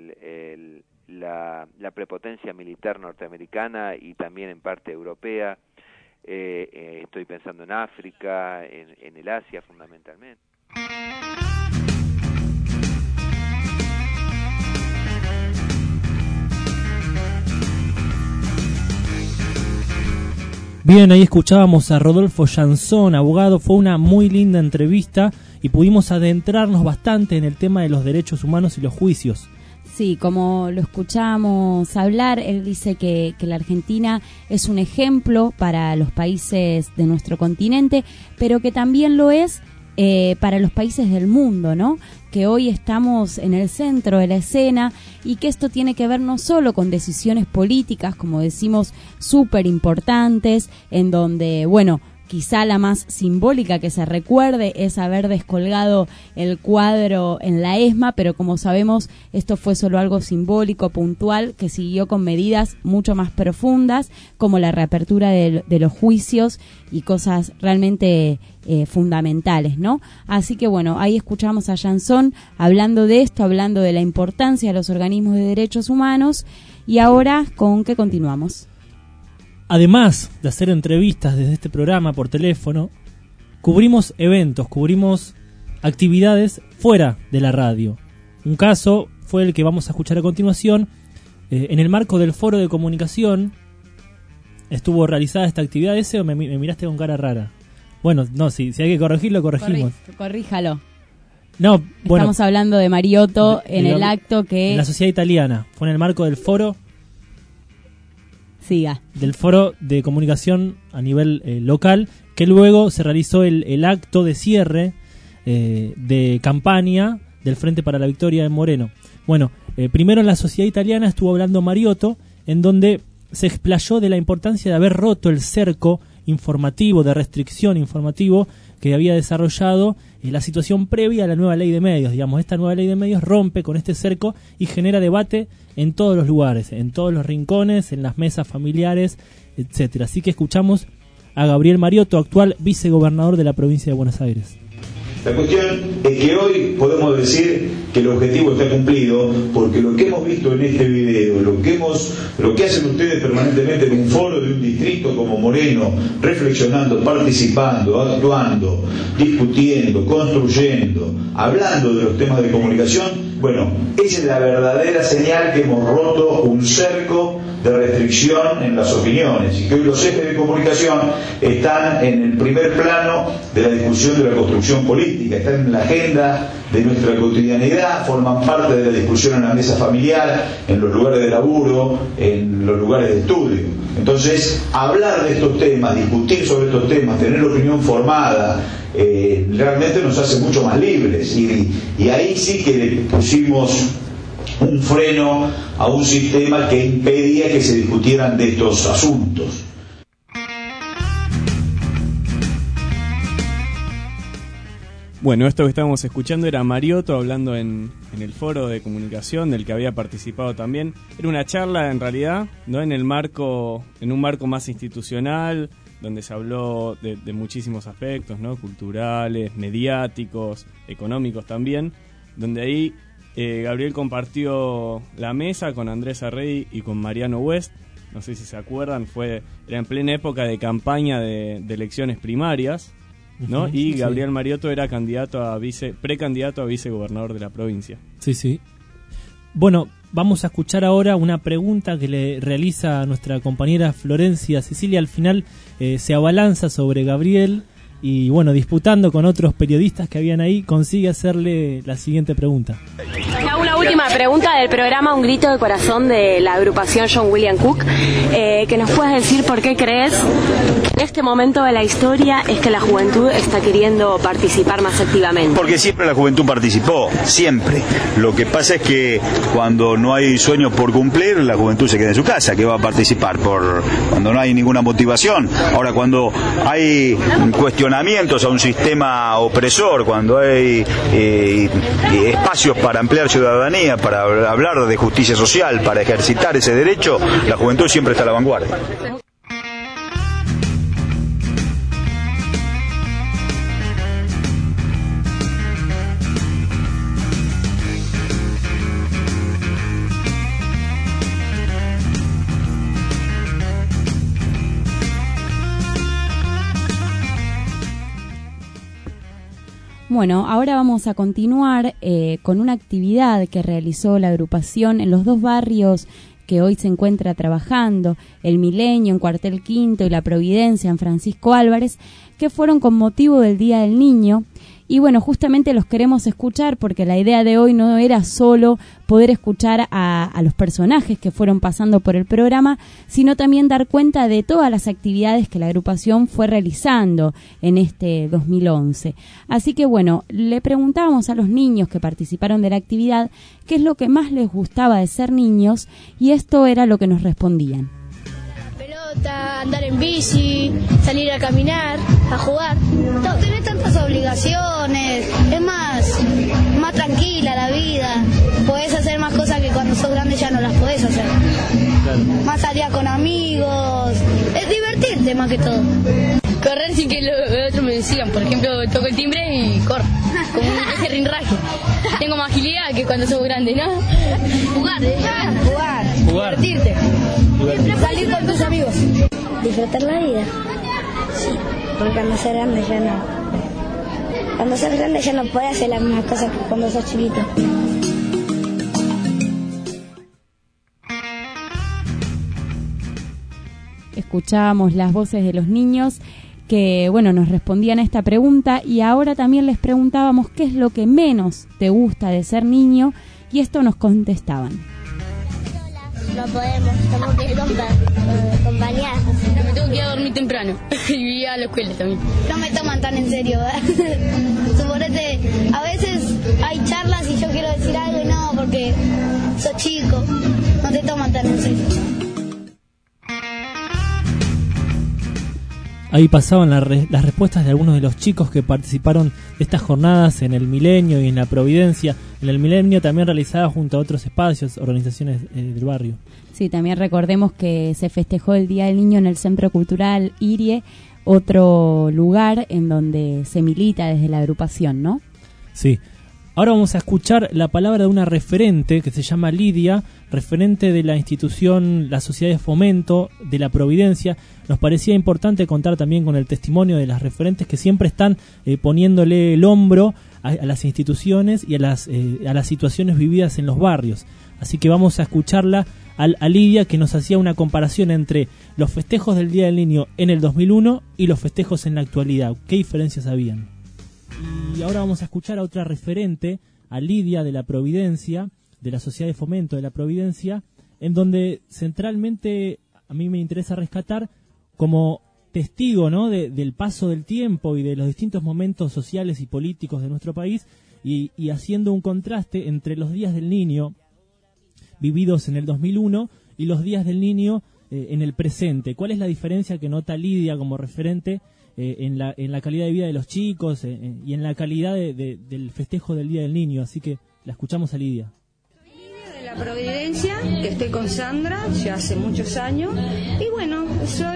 la prepotencia militar norteamericana y también en parte europea. Estoy pensando en África, en el Asia fundamentalmente. Bien, ahí escuchábamos a Rodolfo Jansson, abogado. Fue una muy linda entrevista y pudimos adentrarnos bastante en el tema de los derechos humanos y los juicios. Sí, como lo escuchamos hablar, él dice que la Argentina es un ejemplo para los países de nuestro continente, pero que también lo es para los países del mundo, ¿no? Que hoy estamos en el centro de la escena y que esto tiene que ver no solo con decisiones políticas, como decimos, súper importantes, en donde, bueno, quizá la más simbólica que se recuerde es haber descolgado el cuadro en la ESMA, pero como sabemos esto fue solo algo simbólico, puntual, que siguió con medidas mucho más profundas, como la reapertura de los juicios y cosas realmente fundamentales, ¿no? Así que bueno, ahí escuchamos a Jansson hablando de esto, hablando de la importancia de los organismos de derechos humanos, y ahora, ¿con qué continuamos? Además de hacer entrevistas desde este programa por teléfono, cubrimos eventos, cubrimos actividades fuera de la radio. Un caso fue el que vamos a escuchar a continuación. En el marco del Foro de Comunicación estuvo realizada esta actividad. ¿Ese o me miraste con cara rara? Bueno, no, si hay que corregirlo, corregimos. Corríjalo. No, bueno, estamos hablando de Mariotto en el acto que... En la Sociedad Italiana. Fue en el marco del Foro... Siga. Del Foro de Comunicación a nivel local, que luego se realizó el acto de cierre de campaña del Frente para la Victoria en Moreno. Bueno, primero en la Sociedad Italiana estuvo hablando Mariotto, en donde se explayó de la importancia de haber roto el cerco informativo, de restricción informativo que había desarrollado la situación previa a la nueva ley de medios. Digamos, esta nueva ley de medios rompe con este cerco y genera debate en todos los lugares, en todos los rincones, en las mesas familiares, etcétera. Así que escuchamos a Gabriel Mariotto, actual vicegobernador de la provincia de Buenos Aires. La cuestión es que hoy podemos decir que el objetivo está cumplido, porque lo que hemos visto en este video, lo que hacen ustedes permanentemente en un foro de un distrito como Moreno, reflexionando, participando, actuando, discutiendo, construyendo, hablando de los temas de comunicación, bueno, esa es la verdadera señal que hemos roto un cerco de restricción en las opiniones, y que hoy los ejes de comunicación están en el primer plano de la discusión de la construcción política, están en la agenda de nuestra cotidianidad, forman parte de la discusión en la mesa familiar, en los lugares de laburo, en los lugares de estudio. Entonces, hablar de estos temas, discutir sobre estos temas, tener opinión formada, realmente nos hace mucho más libres, y ahí sí que le pusimos un freno a un sistema que impedía que se discutieran de estos asuntos. Bueno, esto que estábamos escuchando era Mariotto hablando en el foro de comunicación del que había participado también. Era una charla en realidad, ¿no? En un marco más institucional, donde se habló de muchísimos aspectos, ¿no? Culturales, mediáticos, económicos también, donde ahí Gabriel compartió la mesa con Andrés Arrey y con Mariano West. No sé si se acuerdan, era en plena época de campaña de elecciones primarias, ¿no? Y Gabriel Mariotto era precandidato a vicegobernador de la provincia. Sí, sí. Bueno, vamos a escuchar ahora una pregunta que le realiza a nuestra compañera Florencia Cecilia. Al final se abalanza sobre Gabriel y, bueno, disputando con otros periodistas que habían ahí, consigue hacerle la siguiente pregunta. última pregunta del programa Un grito de corazón de la agrupación John William Cook. Que nos puedas decir por qué crees que en este momento de la historia es que la juventud está queriendo participar más activamente. Porque siempre la juventud participó, siempre. Lo que pasa es que cuando no hay sueños por cumplir, la juventud se queda en su casa, que va a participar cuando no hay ninguna motivación. Ahora, cuando hay cuestionamientos a un sistema opresor, cuando hay espacios para ampliar ciudadanía, para hablar de justicia social, para ejercitar ese derecho, la juventud siempre está a la vanguardia. Bueno, ahora vamos a continuar con una actividad que realizó la agrupación en los dos barrios que hoy se encuentra trabajando, el Milenio en Cuartel Quinto y la Providencia en Francisco Álvarez, que fueron con motivo del Día del Niño. Y bueno, justamente los queremos escuchar porque la idea de hoy no era solo poder escuchar a los personajes que fueron pasando por el programa, sino también dar cuenta de todas las actividades que la agrupación fue realizando en este 2011. Así que bueno, le preguntábamos a los niños que participaron de la actividad qué es lo que más les gustaba de ser niños y esto era lo que nos respondían. Andar en bici, salir a caminar, a jugar. No tenés tantas obligaciones, es más tranquila la vida. Podés hacer más cosas que cuando sos grande ya no las podés hacer. Claro. Más salir con amigos, es divertirte más que todo. Correr sin que los otros me decían, por ejemplo, toco el timbre y corro, como ese rinraje. Tengo más agilidad que cuando sos grande, ¿no? Jugar, divertirte. Salir con tus amigos. Disfrutar la vida. Sí, porque cuando sos grande ya no. Cuando sos grande ya no podés hacer las mismas cosas que cuando sos chiquito. Escuchábamos las voces de los niños que, bueno, nos respondían a esta pregunta y ahora también les preguntábamos qué es lo que menos te gusta de ser niño y esto nos contestaban. No podemos, tenemos que acompañar. Me tengo que ir a dormir temprano y ir a la escuela también. No me toman tan en serio, Suponete, a veces hay charlas y yo quiero decir algo y no, porque sos chico, no te toman tan en serio. Ahí pasaban las respuestas de algunos de los chicos que participaron de estas jornadas en el Milenio y en la Providencia. En el Milenio también realizada junto a otros espacios, organizaciones del barrio. Sí, también recordemos que se festejó el Día del Niño en el Centro Cultural Irie, otro lugar en donde se milita desde la agrupación, ¿no? Sí. Ahora vamos a escuchar la palabra de una referente que se llama Lidia, referente de la institución, la Sociedad de Fomento de la Providencia. Nos parecía importante contar también con el testimonio de las referentes que siempre están poniéndole el hombro a las instituciones y a las situaciones vividas en los barrios. Así que vamos a escucharla a Lidia, que nos hacía una comparación entre los festejos del Día del Niño en el 2001 y los festejos en la actualidad. ¿Qué diferencias habían? Y ahora vamos a escuchar a otra referente, a Lidia de la Providencia, de la Sociedad de Fomento de la Providencia, en donde centralmente a mí me interesa rescatar como testigo, ¿no?, del paso del tiempo y de los distintos momentos sociales y políticos de nuestro país y haciendo un contraste entre los días del niño vividos en el 2001 y los días del niño en el presente. ¿Cuál es la diferencia que nota Lidia como referente en la calidad de vida de los chicos y en la calidad del festejo del Día del Niño? Así que la escuchamos a Lidia. De la Providencia, que estoy con Sandra ya hace muchos años y bueno,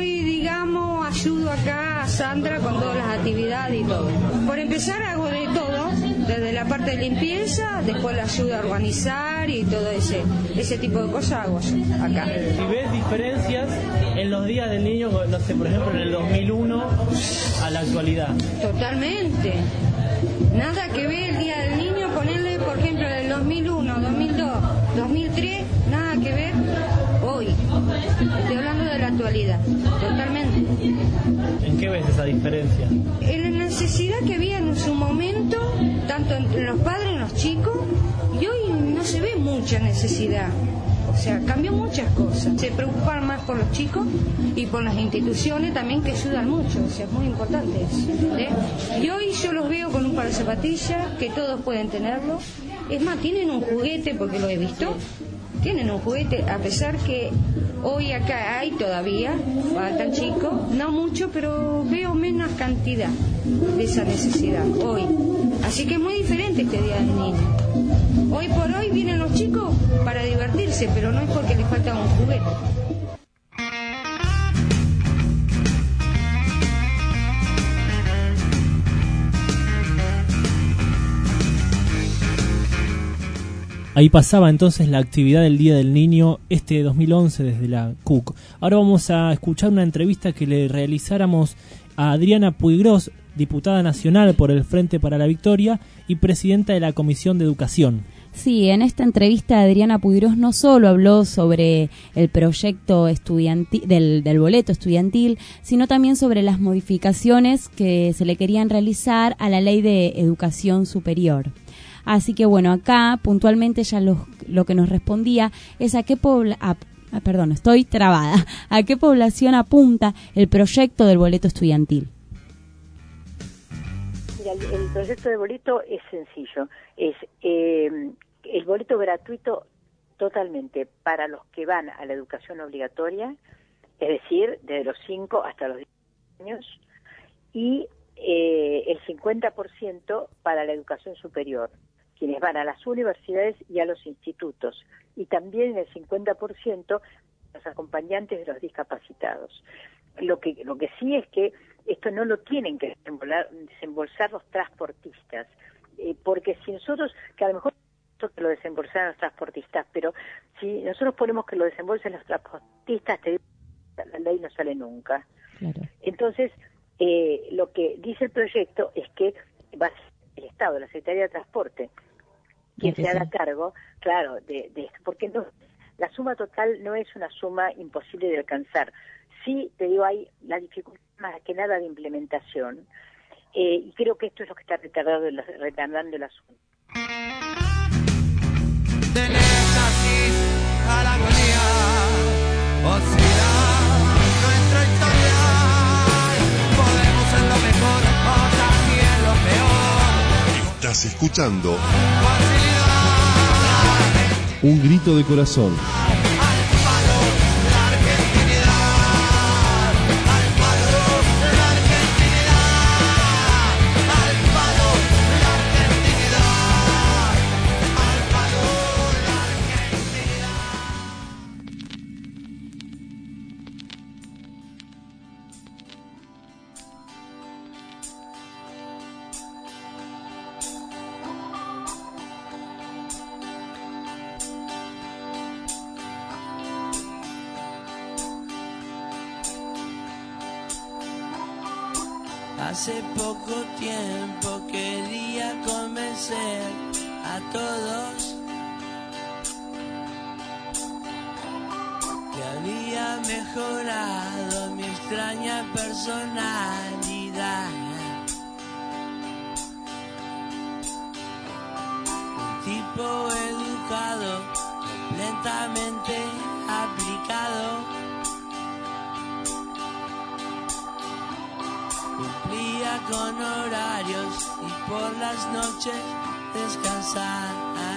ayudo acá a Sandra con todas las actividades y todo. Por empezar hago de todo, desde la parte de limpieza, después la ayudo a organizar y todo ese tipo de cosas hago acá. ¿Y ves diferencias en los días del niño, no sé, por ejemplo en el 2001 a la actualidad? Totalmente. Nada que ver el Día del Niño, ponerle por ejemplo en el 2001, 2002, 2003, nada que ver hoy. Estoy hablando de la actualidad, totalmente. ¿En qué ves esa diferencia? En la necesidad que había en su momento, tanto entre los padres y los chicos, y hoy no se ve mucha necesidad. O sea, cambió muchas cosas. Se preocupan más por los chicos y por las instituciones también, que ayudan mucho. O sea, es muy importante eso, ¿entendés? Y hoy yo los veo con un par de zapatillas, que todos pueden tenerlo. Es más, tienen un juguete, porque lo he visto. Tienen un juguete, a pesar que hoy acá hay todavía, faltan chicos, no mucho, pero veo menos cantidad de esa necesidad hoy. Así que es muy diferente este Día del Niño. Hoy por hoy vienen los chicos para divertirse, pero no es porque les falta un juguete. Ahí pasaba entonces la actividad del Día del Niño este 2011 desde la CUC. Ahora vamos a escuchar una entrevista que le realizáramos a Adriana Puigros, diputada nacional por el Frente para la Victoria y presidenta de la Comisión de Educación. Sí, en esta entrevista Adriana Puigros no solo habló sobre el proyecto estudiantil, del boleto estudiantil, sino también sobre las modificaciones que se le querían realizar a la Ley de Educación Superior. Así que bueno, acá puntualmente ya lo que nos respondía es a qué ¿a qué población apunta el proyecto del boleto estudiantil? Mira, el proyecto de boleto es sencillo, es el boleto gratuito totalmente para los que van a la educación obligatoria, es decir, desde los 5 hasta los 10 años, y el 50% para la educación superior, quienes van a las universidades y a los institutos, y también el 50% los acompañantes de los discapacitados. Lo que sí es que esto no lo tienen que desembolsar los transportistas, porque si nosotros, que a lo mejor que lo desembolsaran los transportistas, pero si nosotros ponemos que lo desembolsen los transportistas, la ley no sale nunca. Claro. Entonces, lo que dice el proyecto es que va a ser el Estado, la Secretaría de Transporte, quien se haga cargo, claro, de esto, porque no, la suma total no es una suma imposible de alcanzar. Sí, te digo, hay la dificultad más que nada de implementación, y creo que esto es lo que está retardando el asunto. Tenés así a la agonía, oscilar nuestro historial. Podemos ser lo mejor o también lo peor. Estás escuchando Un Grito de Corazón. Hace poco tiempo quería convencer a todos que había mejorado mi extraña personalidad. Un tipo educado, completamente aplicado. Cumplía con horarios y por las noches descansar.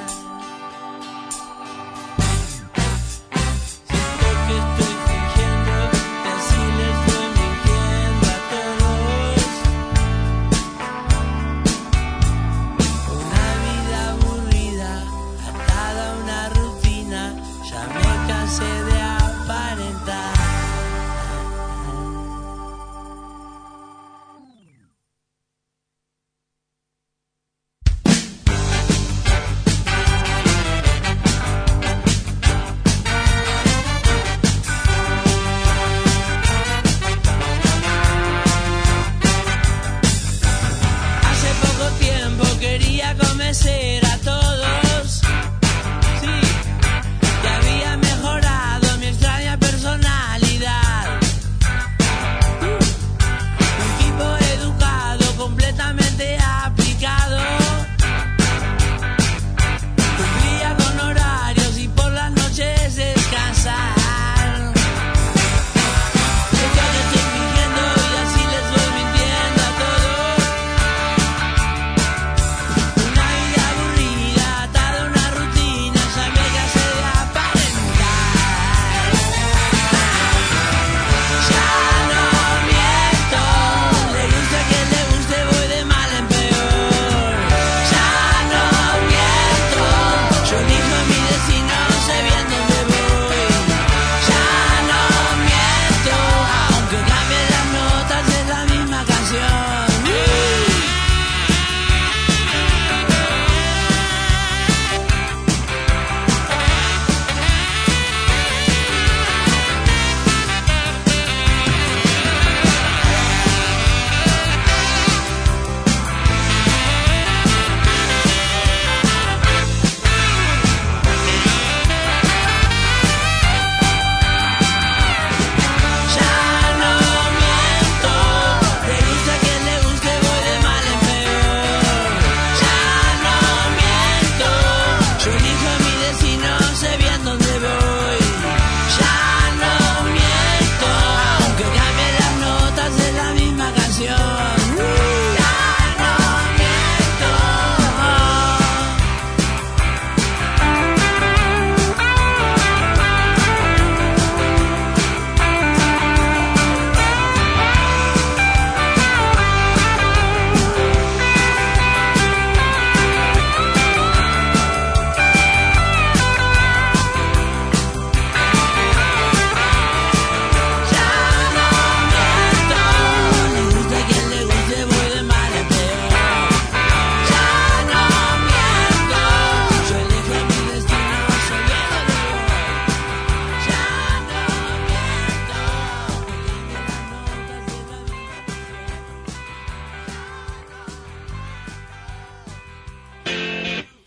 Siento que estoy fingiendo, que así les estoy mintiendo a todos. Una vida aburrida, atada a una rutina, ya me cansé de aparentar. A todos, sí, que había mejorado mi extraña personalidad.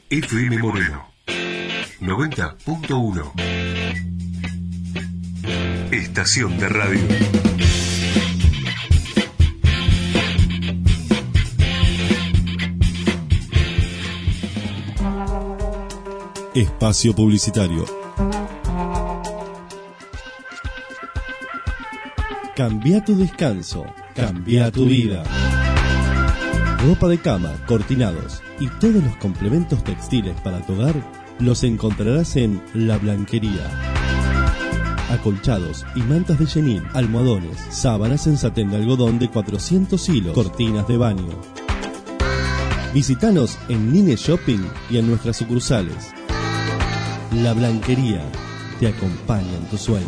FM Moreno 90.1. Estación de radio. Espacio publicitario. Cambia tu descanso, cambia tu vida. Ropa de cama, cortinados y todos los complementos textiles para tu hogar los encontrarás en La Blanquería. Acolchados y mantas de chenil, almohadones, sábanas en satén de algodón de 400 hilos, cortinas de baño. Visítanos en Nine Shopping y en nuestras sucursales. La Blanquería te acompaña en tus sueños.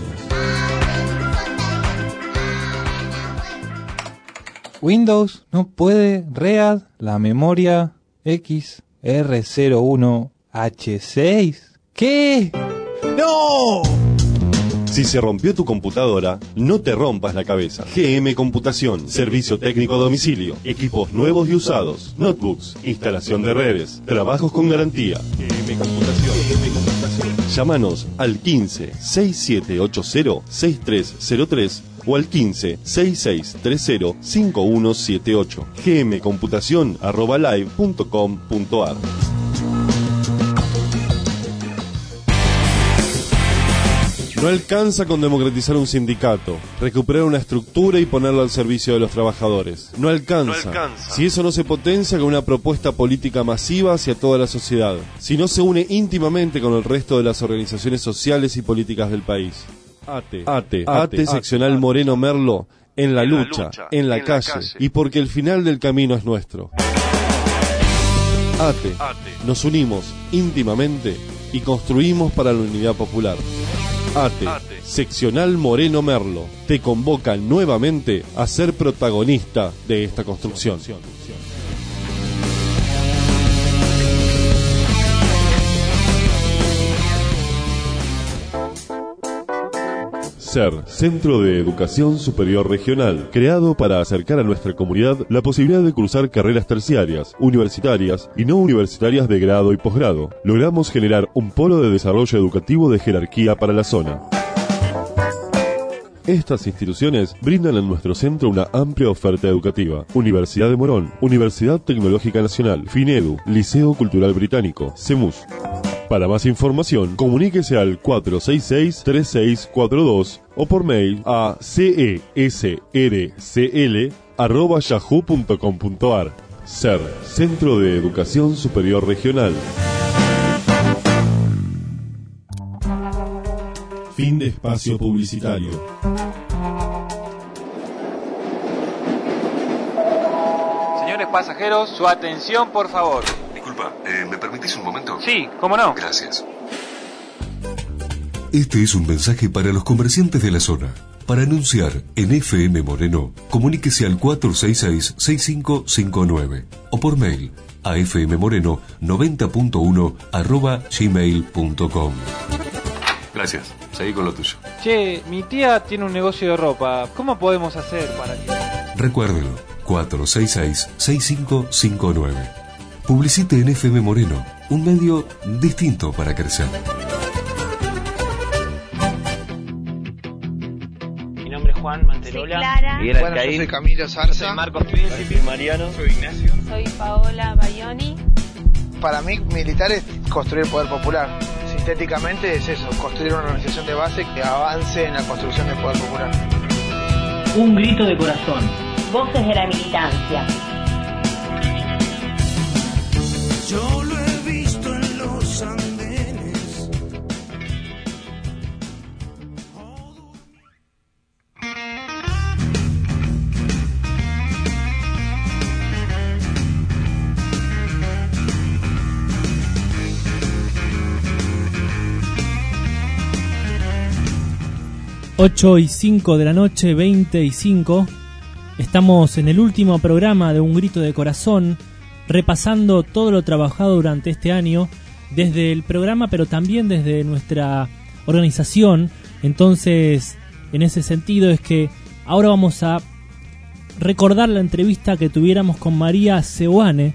Windows no puede READ la memoria XR01H6. ¿Qué? ¡No! Si se rompió tu computadora, no te rompas la cabeza. GM Computación, servicio técnico a domicilio, equipos nuevos y usados, notebooks, instalación de redes, trabajos con garantía. GM Computación. Llámanos al 15 6780 6303 o al 15 6630 5178. gmcomputacion@live.com.ar. No alcanza con democratizar un sindicato, recuperar una estructura y ponerlo al servicio de los trabajadores. No alcanza. Si eso no se potencia con una propuesta política masiva hacia toda la sociedad. Si no se une íntimamente con el resto de las organizaciones sociales y políticas del país. ATE, seccional Moreno Merlo, en la lucha, en la calle, y porque el final del camino es nuestro. ATE, nos unimos íntimamente y construimos para la unidad popular. ATE, seccional Moreno Merlo, te convoca nuevamente a ser protagonista de esta construcción. SER, Centro de Educación Superior Regional, creado para acercar a nuestra comunidad la posibilidad de cursar carreras terciarias, universitarias y no universitarias de grado y posgrado. Logramos generar un polo de desarrollo educativo de jerarquía para la zona. Estas instituciones brindan en nuestro centro una amplia oferta educativa. Universidad de Morón, Universidad Tecnológica Nacional, FINEDU, Liceo Cultural Británico, CEMUS. Para más información, comuníquese al 466-3642 o por mail a cesrcl@yahoo.com.ar. SER, Centro de Educación Superior Regional. Fin de espacio publicitario. Señores pasajeros, su atención, por favor. Disculpa, ¿me permitís un momento? Sí, ¿cómo no? Gracias. Este es un mensaje para los comerciantes de la zona. Para anunciar en FM Moreno, comuníquese al 466-6559 o por mail a fmmoreno90.1@gmail.com. Gracias, seguí con lo tuyo. Che, mi tía tiene un negocio de ropa. ¿Cómo podemos hacer para que...? Recuérdelo, 466-6559. Publicite en FM Moreno, un medio distinto para crecer. Mi nombre es Juan Manterola. Soy Clara. Miguel Bueno, Alcaín. yo soy Camilo Zarza. Soy Marcos Príncipe. Mariano. Soy Ignacio. Soy Paola Bayoni. Para mí, militar es construir poder popular. Sintéticamente es eso, construir una organización de base que avance en la construcción del poder popular. Un grito de corazón. Voces de la militancia. Yo lo he visto en los andenes. 8:05 de la noche, 20:05. Estamos en el último programa de Un Grito de Corazón, repasando todo lo trabajado durante este año, desde el programa, pero también desde nuestra organización. Entonces, en ese sentido es que ahora vamos a recordar la entrevista que tuviéramos con María Seoane,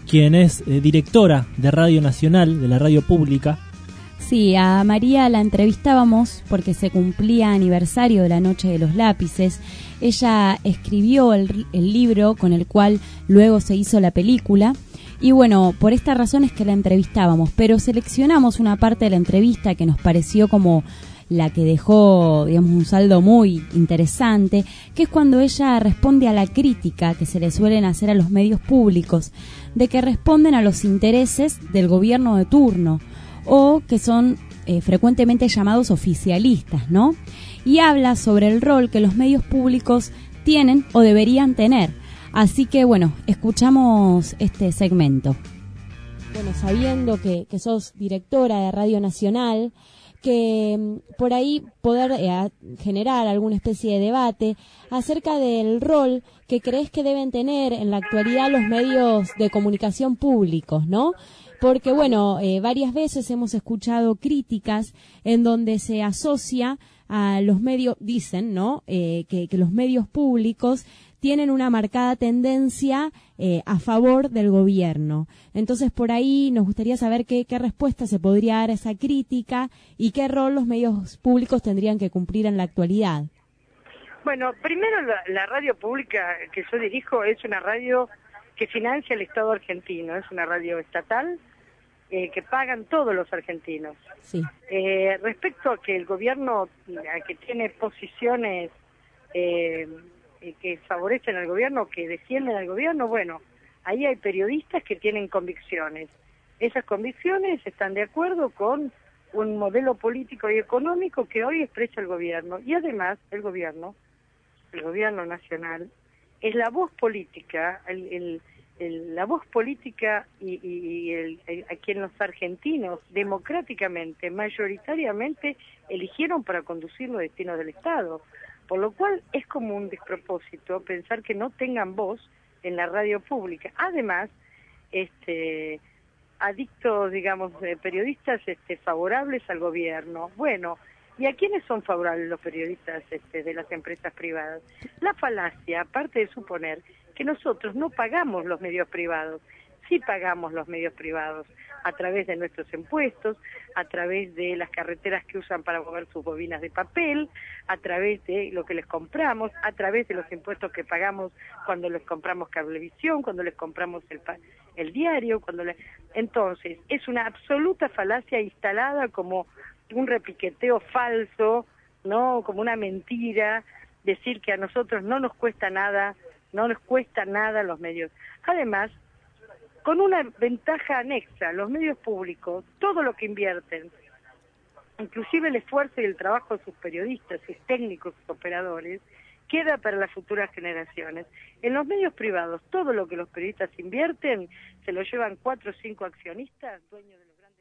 quien es directora de Radio Nacional, de la radio pública. Sí, a María la entrevistábamos porque se cumplía aniversario de la Noche de los Lápices. Ella escribió el libro con el cual luego se hizo la película. Y bueno, por esta razón es que la entrevistábamos, pero seleccionamos una parte de la entrevista que nos pareció como la que dejó, digamos, un saldo muy interesante, que es cuando ella responde a la crítica que se le suelen hacer a los medios públicos, de que responden a los intereses del gobierno de turno, o que son frecuentemente llamados oficialistas, ¿no? Y habla sobre el rol que los medios públicos tienen o deberían tener. Así que, bueno, escuchamos este segmento. Bueno, sabiendo que sos directora de Radio Nacional, que por ahí poder generar alguna especie de debate acerca del rol que crees que deben tener en la actualidad los medios de comunicación públicos, ¿no? Porque, bueno, varias veces hemos escuchado críticas en donde se asocia a los medios, dicen, ¿no?, que los medios públicos tienen una marcada tendencia a favor del gobierno. Entonces, por ahí nos gustaría saber qué respuesta se podría dar a esa crítica y qué rol los medios públicos tendrían que cumplir en la actualidad. Bueno, primero la radio pública que yo dirijo es una radio que financia el Estado argentino, es una radio estatal que pagan todos los argentinos. Sí. Respecto a que el gobierno, que tiene posiciones que favorecen al gobierno, que defienden al gobierno, bueno, ahí hay periodistas que tienen convicciones. Esas convicciones están de acuerdo con un modelo político y económico que hoy expresa el gobierno. Y además, el gobierno nacional, es la voz política, la voz política y a quien los argentinos democráticamente, mayoritariamente, eligieron para conducir los destinos del Estado. Por lo cual es como un despropósito pensar que no tengan voz en la radio pública. Además, adictos, digamos, periodistas favorables al gobierno. Bueno, ¿y a quiénes son favorables los periodistas de las empresas privadas? La falacia, aparte de suponer que nosotros no pagamos los medios privados, sí pagamos los medios privados a través de nuestros impuestos, a través de las carreteras que usan para mover sus bobinas de papel, a través de lo que les compramos, a través de los impuestos que pagamos cuando les compramos cablevisión, cuando les compramos el diario, Entonces, es una absoluta falacia instalada como un repiqueteo falso, ¿no?, como una mentira, decir que a nosotros no nos cuesta nada los medios. Además, con una ventaja anexa, los medios públicos, todo lo que invierten, inclusive el esfuerzo y el trabajo de sus periodistas, sus técnicos, sus operadores, queda para las futuras generaciones. En los medios privados, todo lo que los periodistas invierten, se lo llevan 4 o 5 accionistas, dueños de los grandes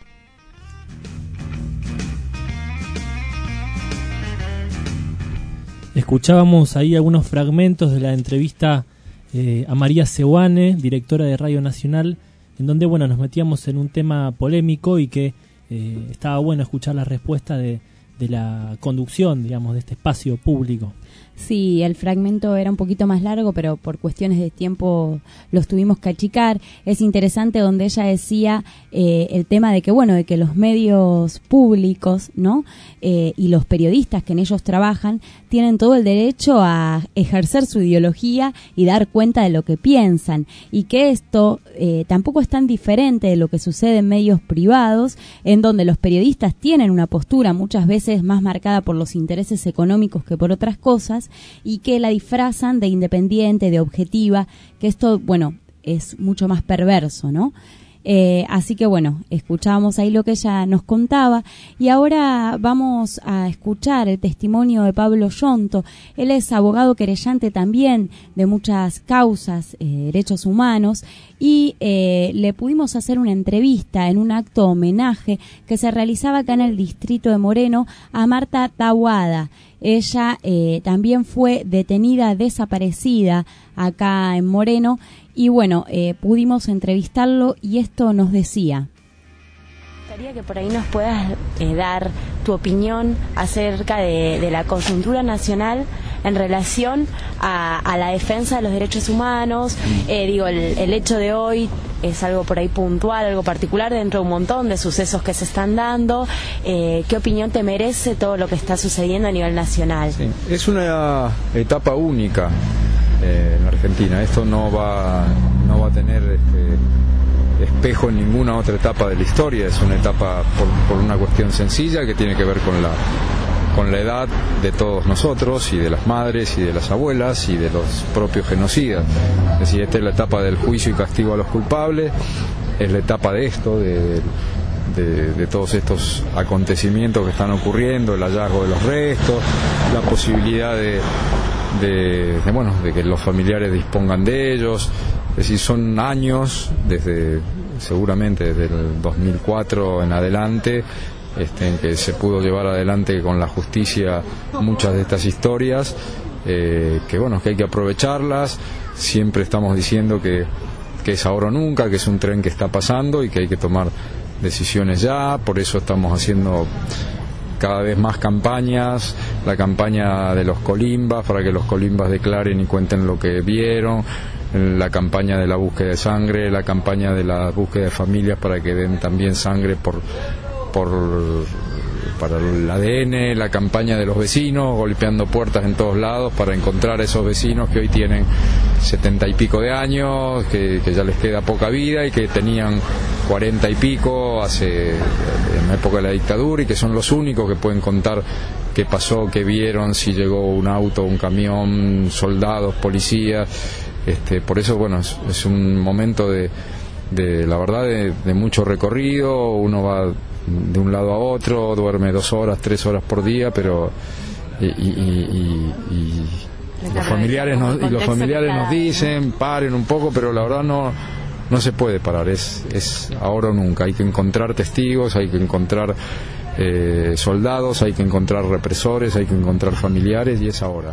medios. Escuchábamos ahí algunos fragmentos de la entrevista a María Seoane, directora de Radio Nacional, en donde, bueno, nos metíamos en un tema polémico y que estaba bueno escuchar la respuesta de la conducción, digamos, de este espacio público. Sí, el fragmento era un poquito más largo, pero por cuestiones de tiempo los tuvimos que achicar. Es interesante donde ella decía el tema de que, bueno, de que los medios públicos, ¿no?, y los periodistas que en ellos trabajan tienen todo el derecho a ejercer su ideología y dar cuenta de lo que piensan, y que esto tampoco es tan diferente de lo que sucede en medios privados, en donde los periodistas tienen una postura muchas veces más marcada por los intereses económicos que por otras cosas, y que la disfrazan de independiente, de objetiva, que esto, bueno, es mucho más perverso, ¿no? Así que, bueno, escuchábamos ahí lo que ella nos contaba, y ahora vamos a escuchar el testimonio de Pablo Yonto. Él es abogado querellante también de muchas causas, derechos humanos, y le pudimos hacer una entrevista en un acto homenaje que se realizaba acá en el distrito de Moreno a Marta Taboada. Ella también fue detenida, desaparecida acá en Moreno, y bueno, pudimos entrevistarlo y esto nos decía. Me gustaría que por ahí nos puedas dar tu opinión acerca de la coyuntura nacional en relación a la defensa de los derechos humanos. El hecho de hoy es algo por ahí puntual, algo particular dentro de un montón de sucesos que se están dando. ¿Qué opinión te merece todo lo que está sucediendo a nivel nacional? Sí, es una etapa única en la Argentina. Esto no va a tener espejo en ninguna otra etapa de la historia. Es una etapa por una cuestión sencilla que tiene que ver con la edad de todos nosotros y de las madres y de las abuelas y de los propios genocidas. Es decir, esta es la etapa del juicio y castigo a los culpables, es la etapa de esto, de todos estos acontecimientos que están ocurriendo, el hallazgo de los restos, la posibilidad de que los familiares dispongan de ellos. Es decir, son años, seguramente desde el 2004 en adelante, en que se pudo llevar adelante con la justicia muchas de estas historias, que hay que aprovecharlas. Siempre estamos diciendo que es ahora o nunca, que es un tren que está pasando y que hay que tomar decisiones ya. Por eso estamos haciendo cada vez más campañas, la campaña de los colimbas, para que los colimbas declaren y cuenten lo que vieron, la campaña de la búsqueda de sangre, la campaña de la búsqueda de familias para que den también sangre para el ADN, la campaña de los vecinos, golpeando puertas en todos lados para encontrar a esos vecinos que hoy tienen 70 y pico de años, que ya les queda poca vida y que tenían 40 y pico en la época de la dictadura, y que son los únicos que pueden contar qué pasó, qué vieron, si llegó un auto, un camión, soldados, policías. Por eso, es un momento de la verdad, de mucho recorrido. Uno va de un lado a otro, duerme 2 horas, 3 horas por día, pero los familiares nos dicen paren un poco, pero la verdad no se puede parar. Es ahora o nunca. Hay que encontrar testigos, hay que encontrar soldados, hay que encontrar represores, hay que encontrar familiares, y es ahora.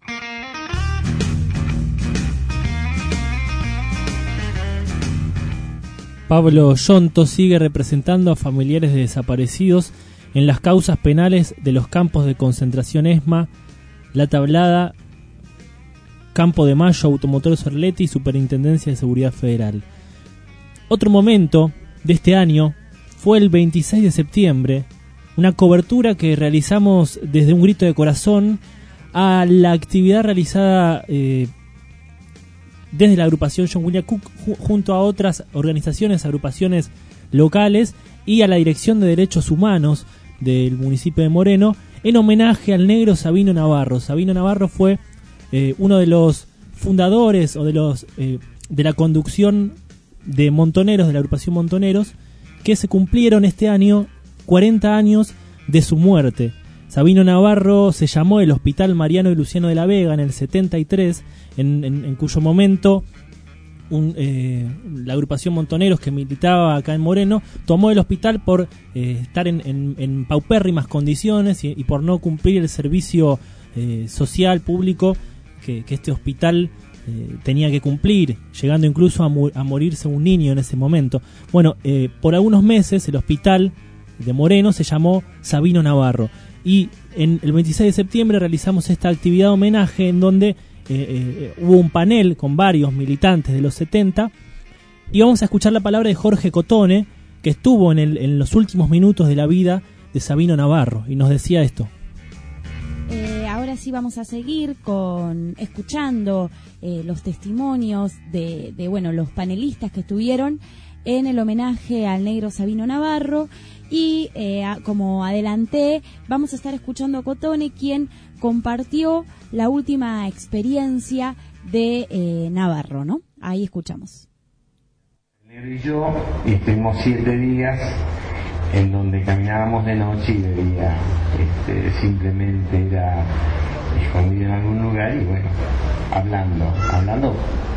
Pablo Yonto sigue representando a familiares de desaparecidos en las causas penales de los campos de concentración ESMA, La Tablada, Campo de Mayo, Automotores Orleti y Superintendencia de Seguridad Federal. Otro momento de este año fue el 26 de septiembre, una cobertura que realizamos desde Un Grito de Corazón a la actividad realizada desde la agrupación John William Cook junto a otras organizaciones, agrupaciones locales y a la Dirección de Derechos Humanos del municipio de Moreno, en homenaje al negro Sabino Navarro. Sabino Navarro fue uno de los fundadores o de la conducción de Montoneros, de la agrupación Montoneros, que se cumplieron este año 40 años de su muerte. Sabino Navarro se llamó el Hospital Mariano y Luciano de la Vega en el 73, en cuyo momento la agrupación Montoneros, que militaba acá en Moreno, tomó el hospital por estar en paupérrimas condiciones y por no cumplir el servicio social público que este hospital tenía que cumplir, llegando incluso a morirse un niño en ese momento. Bueno, por algunos meses el hospital de Moreno se llamó Sabino Navarro, y en el 26 de septiembre realizamos esta actividad de homenaje en donde hubo un panel con varios militantes de los 70, y vamos a escuchar la palabra de Jorge Cotone, que estuvo en los últimos minutos de la vida de Sabino Navarro, y nos decía esto. Ahora sí vamos a seguir escuchando los testimonios de los panelistas que estuvieron en el homenaje al negro Sabino Navarro, y como adelanté, vamos a estar escuchando a Cotone, quien compartió la última experiencia de Navarro, ¿no? Ahí escuchamos. El negro y yo estuvimos 7 días en donde caminábamos de noche y veía, simplemente era escondido en algún lugar y hablando,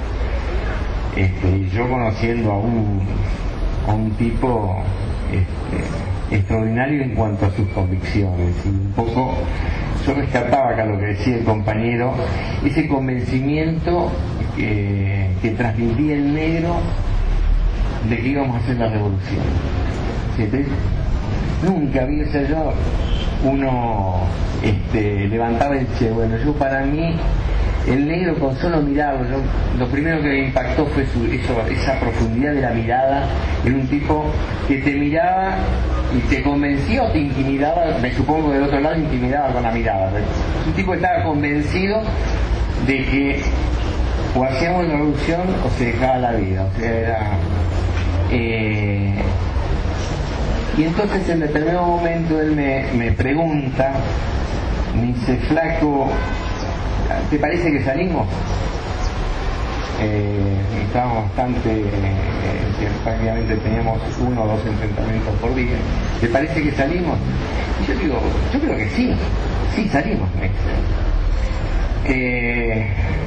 y yo conociendo a un tipo extraordinario en cuanto a sus convicciones, y un poco yo rescataba acá lo que decía el compañero, ese convencimiento que transmitía el negro de que íbamos a hacer la revolución. Nunca había, yo uno levantaba el che. Bueno, yo para mí, el negro con solo mirarlo, lo primero que me impactó fue esa profundidad de la mirada. Era un tipo que te miraba y te convenció, te intimidaba, me supongo que del otro lado intimidaba con la mirada. Un tipo que estaba convencido de que o hacíamos la revolución o se dejaba la vida. O sea, era... y entonces en determinado momento él me pregunta, me dice, flaco, ¿te parece que salimos? Estábamos bastante, prácticamente teníamos 1 o 2 enfrentamientos por día. ¿Te parece que salimos? Y yo digo, yo creo que sí salimos, me dice.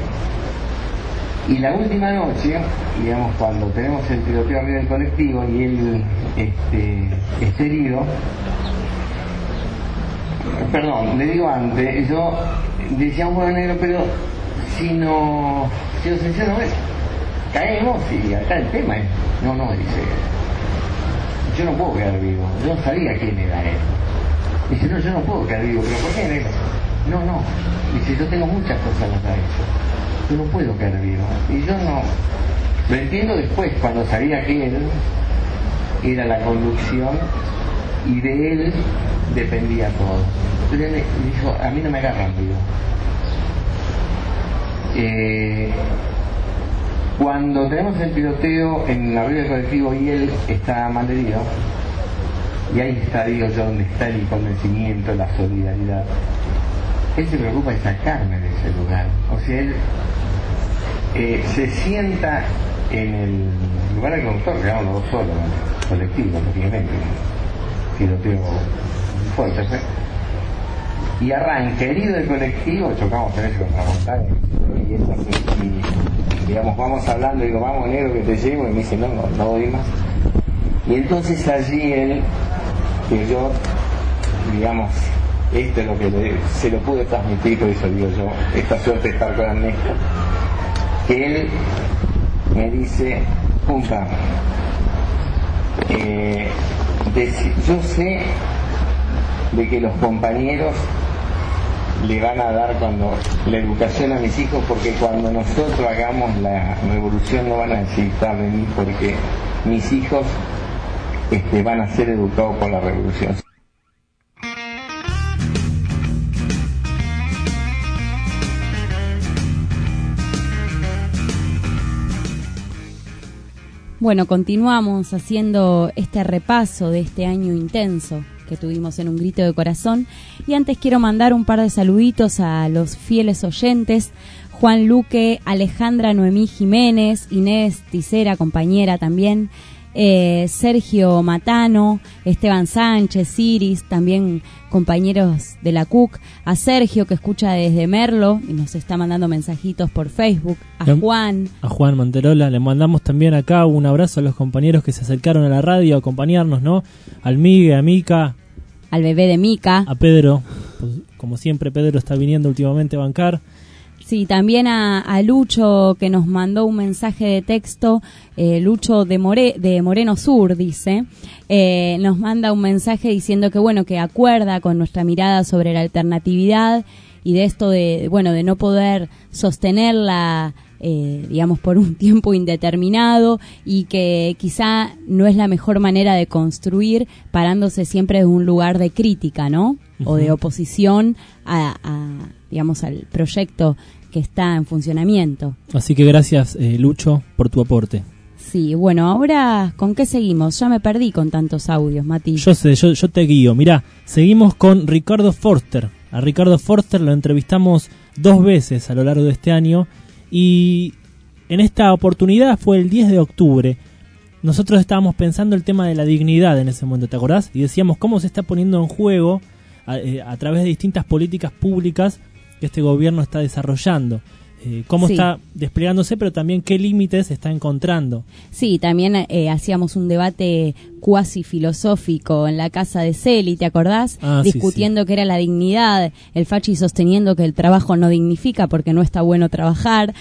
Y la última noche, digamos, cuando tenemos el tiroteo arriba del colectivo y él está herido, perdón, le digo antes, yo decía un buen negro, pero si los encierros no ves, caemos y acá el tema es, no, dice, yo no puedo quedar vivo, yo no sabía quién era él. Dice, no, yo no puedo quedar vivo, pero ¿por qué negro? No, dice, yo tengo muchas cosas en la cabeza, yo no puedo quedar vivo. Y yo no, lo entiendo después, cuando sabía que él era la conducción y de él dependía todo. Entonces él me dijo, a mí no me agarran vivo. Cuando tenemos el tiroteo en la rueda del colectivo y él está mal herido, y ahí está, digo yo, donde está el convencimiento, la solidaridad, él se preocupa de sacarme de ese lugar. O sea, él se sienta en el lugar del conductor, que éramos los dos solos, colectivo, lógicamente, tiroteo fuerte, ¿sí? Y arranca herido del colectivo, chocamos en ese contra montaña, y es así, y digamos, vamos hablando, digo, vamos negro que te llevo, y me dice, no voy más. Y entonces allí él, que yo, digamos, esto es lo que se lo pude transmitir, por eso digo yo, esta suerte de estar con Ernesto, que él me dice, punta, yo sé de que los compañeros le van a dar cuando la educación a mis hijos, porque cuando nosotros hagamos la revolución no van a necesitar de mí, porque mis hijos van a ser educados por la revolución. Bueno, continuamos haciendo este repaso de este año intenso que tuvimos en Un Grito de Corazón, y antes quiero mandar un par de saluditos a los fieles oyentes: Juan Luque, Alejandra Noemí Jiménez, Inés Ticera, compañera también, Sergio Matano, Esteban Sánchez, Iris, también compañeros de la CUC, a Sergio, que escucha desde Merlo y nos está mandando mensajitos por Facebook, a Juan Manterola, le mandamos también acá un abrazo a los compañeros que se acercaron a la radio a acompañarnos, ¿no? Al Migue, a Mica, al bebé de Mica, a Pedro, pues, como siempre Pedro está viniendo últimamente a bancar. Sí, también a Lucho, que nos mandó un mensaje de texto, Lucho de Moreno Sur, dice, nos manda un mensaje diciendo que bueno, que acuerda con nuestra mirada sobre la alternatividad y de esto de no poder sostenerla, digamos, por un tiempo indeterminado, y que quizá no es la mejor manera de construir parándose siempre de un lugar de crítica, ¿no? O de oposición digamos, al proyecto que está en funcionamiento. Así que gracias, Lucho, por tu aporte. Sí, bueno, ahora, ¿con qué seguimos? Ya me perdí con tantos audios, Mati. Yo sé, yo te guío. Mirá, seguimos con Ricardo Forster. A Ricardo Forster lo entrevistamos 2 veces a lo largo de este año, y en esta oportunidad fue el 10 de octubre. Nosotros estábamos pensando el tema de la dignidad en ese momento, ¿te acordás? Y decíamos cómo se está poniendo en juego a través de distintas políticas públicas que este gobierno está desarrollando, cómo está desplegándose, pero también qué límites está encontrando. Sí, también hacíamos un debate cuasi filosófico en la casa de Celi, ¿te acordás? Discutiendo qué era la dignidad, el Fachi sosteniendo que el trabajo no dignifica porque no está bueno trabajar.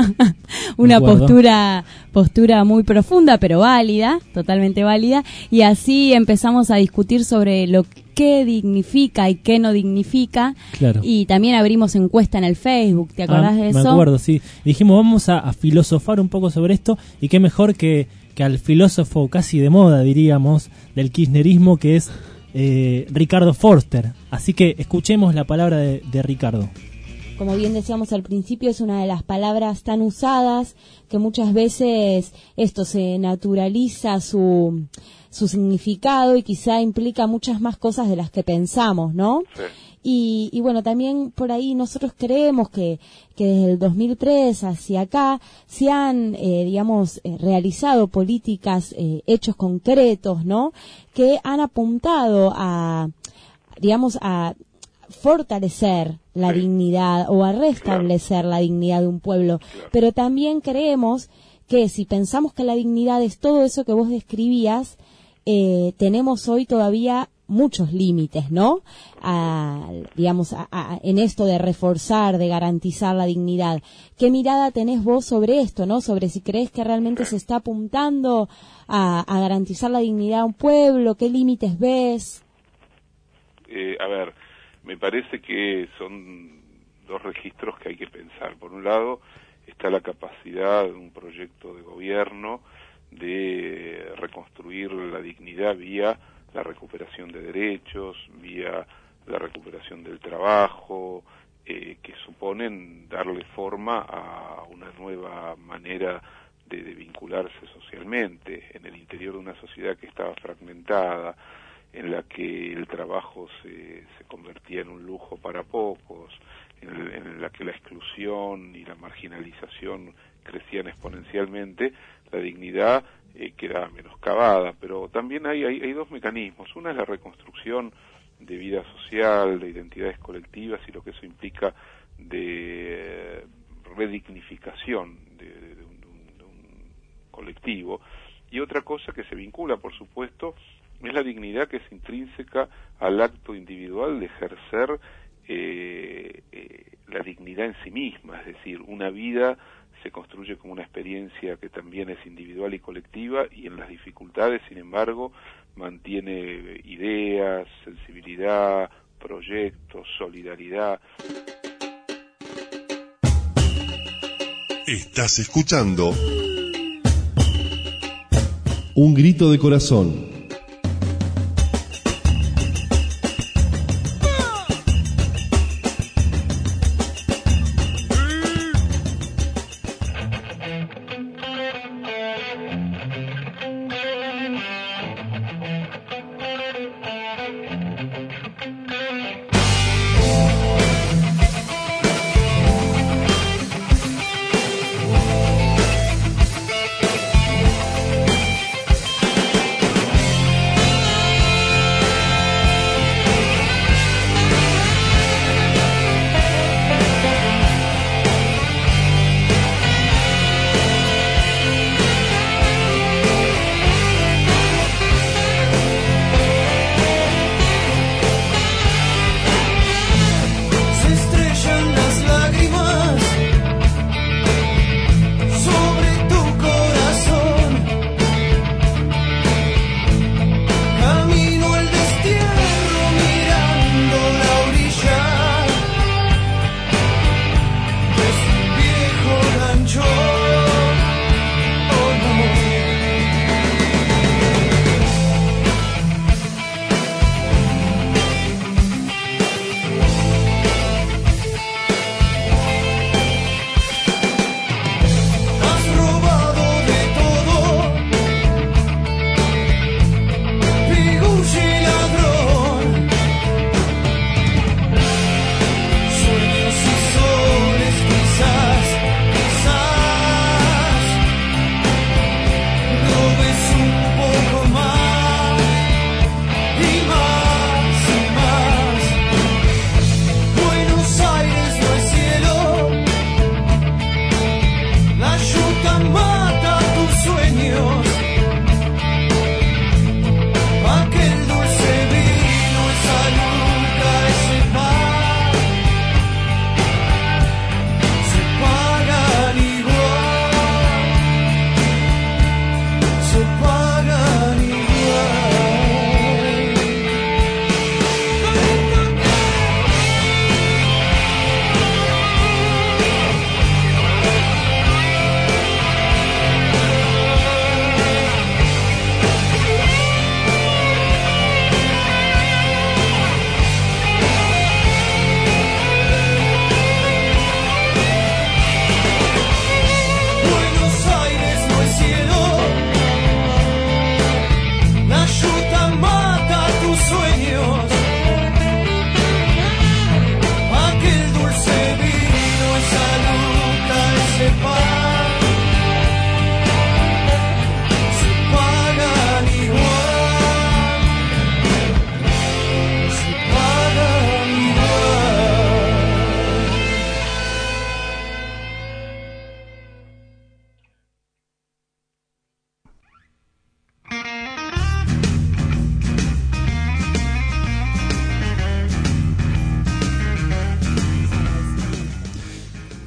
Una postura muy profunda, pero válida, totalmente válida, y así empezamos a discutir sobre qué dignifica y qué no dignifica. Claro. Y también abrimos encuesta en el Facebook, ¿te acordás de eso? Me acuerdo, sí. Y dijimos, vamos a filosofar un poco sobre esto, y qué mejor que al filósofo casi de moda, diríamos, del kirchnerismo, que es Ricardo Forster. Así que escuchemos la palabra de Ricardo. Como bien decíamos al principio, es una de las palabras tan usadas que muchas veces esto se naturaliza su significado y quizá implica muchas más cosas de las que pensamos, ¿no? Sí. Y bueno, también por ahí nosotros creemos que desde el 2003 hacia acá se han, realizado políticas, hechos concretos, ¿no? Que han apuntado a fortalecer la dignidad o a restablecer la dignidad de un pueblo. Pero también creemos que si pensamos que la dignidad es todo eso que vos describías, tenemos hoy todavía muchos límites, ¿no? En esto de reforzar, de garantizar la dignidad. ¿Qué mirada tenés vos sobre esto, no? Sobre si crees que realmente se está apuntando a garantizar la dignidad a un pueblo, ¿qué límites ves? Me parece que son dos registros que hay que pensar. Por un lado, está la capacidad de un proyecto de gobierno de reconstruir la dignidad vía la recuperación de derechos, vía la recuperación del trabajo, que suponen darle forma a una nueva manera de vincularse socialmente en el interior de una sociedad que estaba fragmentada, en la que el trabajo se convertía en un lujo para pocos, en la que la exclusión y la marginalización crecían exponencialmente. La dignidad quedaba menoscabada, pero también hay dos mecanismos. Una es la reconstrucción de vida social, de identidades colectivas y lo que eso implica de redignificación de un colectivo. Y otra cosa que se vincula, por supuesto, es la dignidad que es intrínseca al acto individual de ejercer la dignidad en sí misma, es decir, una vida se construye como una experiencia que también es individual y colectiva, y en las dificultades, sin embargo, mantiene ideas, sensibilidad, proyectos, solidaridad. Estás escuchando Un Grito de Corazón.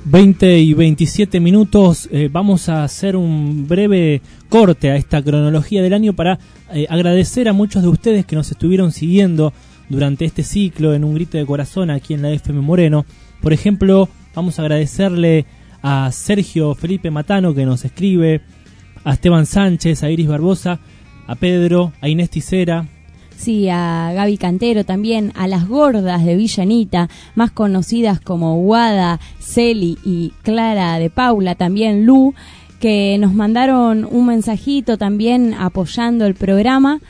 20 y 27 minutos, vamos a hacer un breve corte a esta cronología del año para agradecer a muchos de ustedes que nos estuvieron siguiendo durante este ciclo en Un Grito de Corazón aquí en la FM Moreno. Por ejemplo, vamos a agradecerle a Sergio Felipe Matano, que nos escribe, a Esteban Sánchez, a Iris Barbosa, a Pedro, a Inés Ticera. Sí, a Gaby Cantero también, a las gordas de Villa Anita, más conocidas como Guada, Celi y Clara de Paula, también Lu, que nos mandaron un mensajito también apoyando el programa.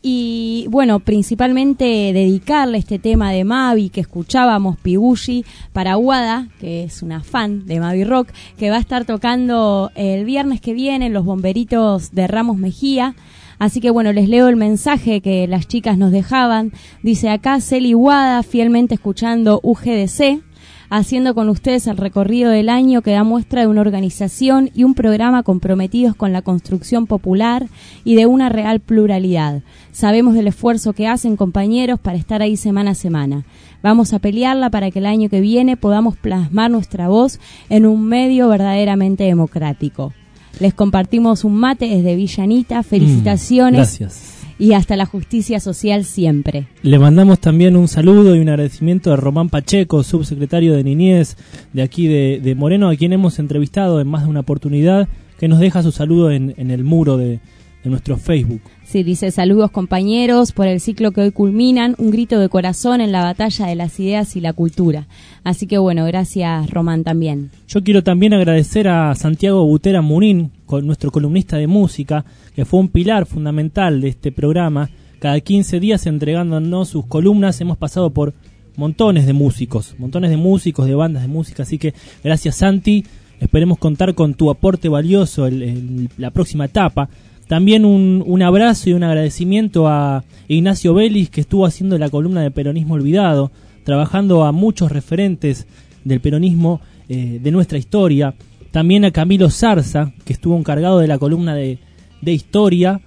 Y bueno, principalmente dedicarle este tema de Mavi que escuchábamos, Pigushi, para Guada, que es una fan de Mavi Rock, que va a estar tocando el viernes que viene en los Bomberitos de Ramos Mejía. Así que bueno, les leo el mensaje que las chicas nos dejaban. Dice acá Celi Guada, fielmente escuchando UGDC, haciendo con ustedes el recorrido del año que da muestra de una organización y un programa comprometidos con la construcción popular y de una real pluralidad. Sabemos del esfuerzo que hacen, compañeros, para estar ahí semana a semana. Vamos a pelearla para que el año que viene podamos plasmar nuestra voz en un medio verdaderamente democrático. Les compartimos un mate desde Villa Anita. Felicitaciones. Gracias. Y hasta la justicia social siempre. Le mandamos también un saludo y un agradecimiento a Román Pacheco, subsecretario de Niñez de aquí de Moreno, a quien hemos entrevistado en más de una oportunidad, que nos deja su saludo en el muro de nuestro Facebook. Sí, dice, saludos compañeros por el ciclo que hoy culminan, un grito de corazón en la batalla de las ideas y la cultura. Así que bueno, gracias Román también. Yo quiero también agradecer a Santiago Butera Murín, nuestro columnista de música, que fue un pilar fundamental de este programa. Cada 15 días entregándonos sus columnas, hemos pasado por montones de músicos, de bandas de música, así que gracias Santi, esperemos contar con tu aporte valioso en la próxima etapa. También un abrazo y un agradecimiento a Ignacio Vélez, que estuvo haciendo la columna de Peronismo Olvidado, trabajando a muchos referentes del peronismo de nuestra historia. También a Camilo Zarza, que estuvo encargado de la columna de historia,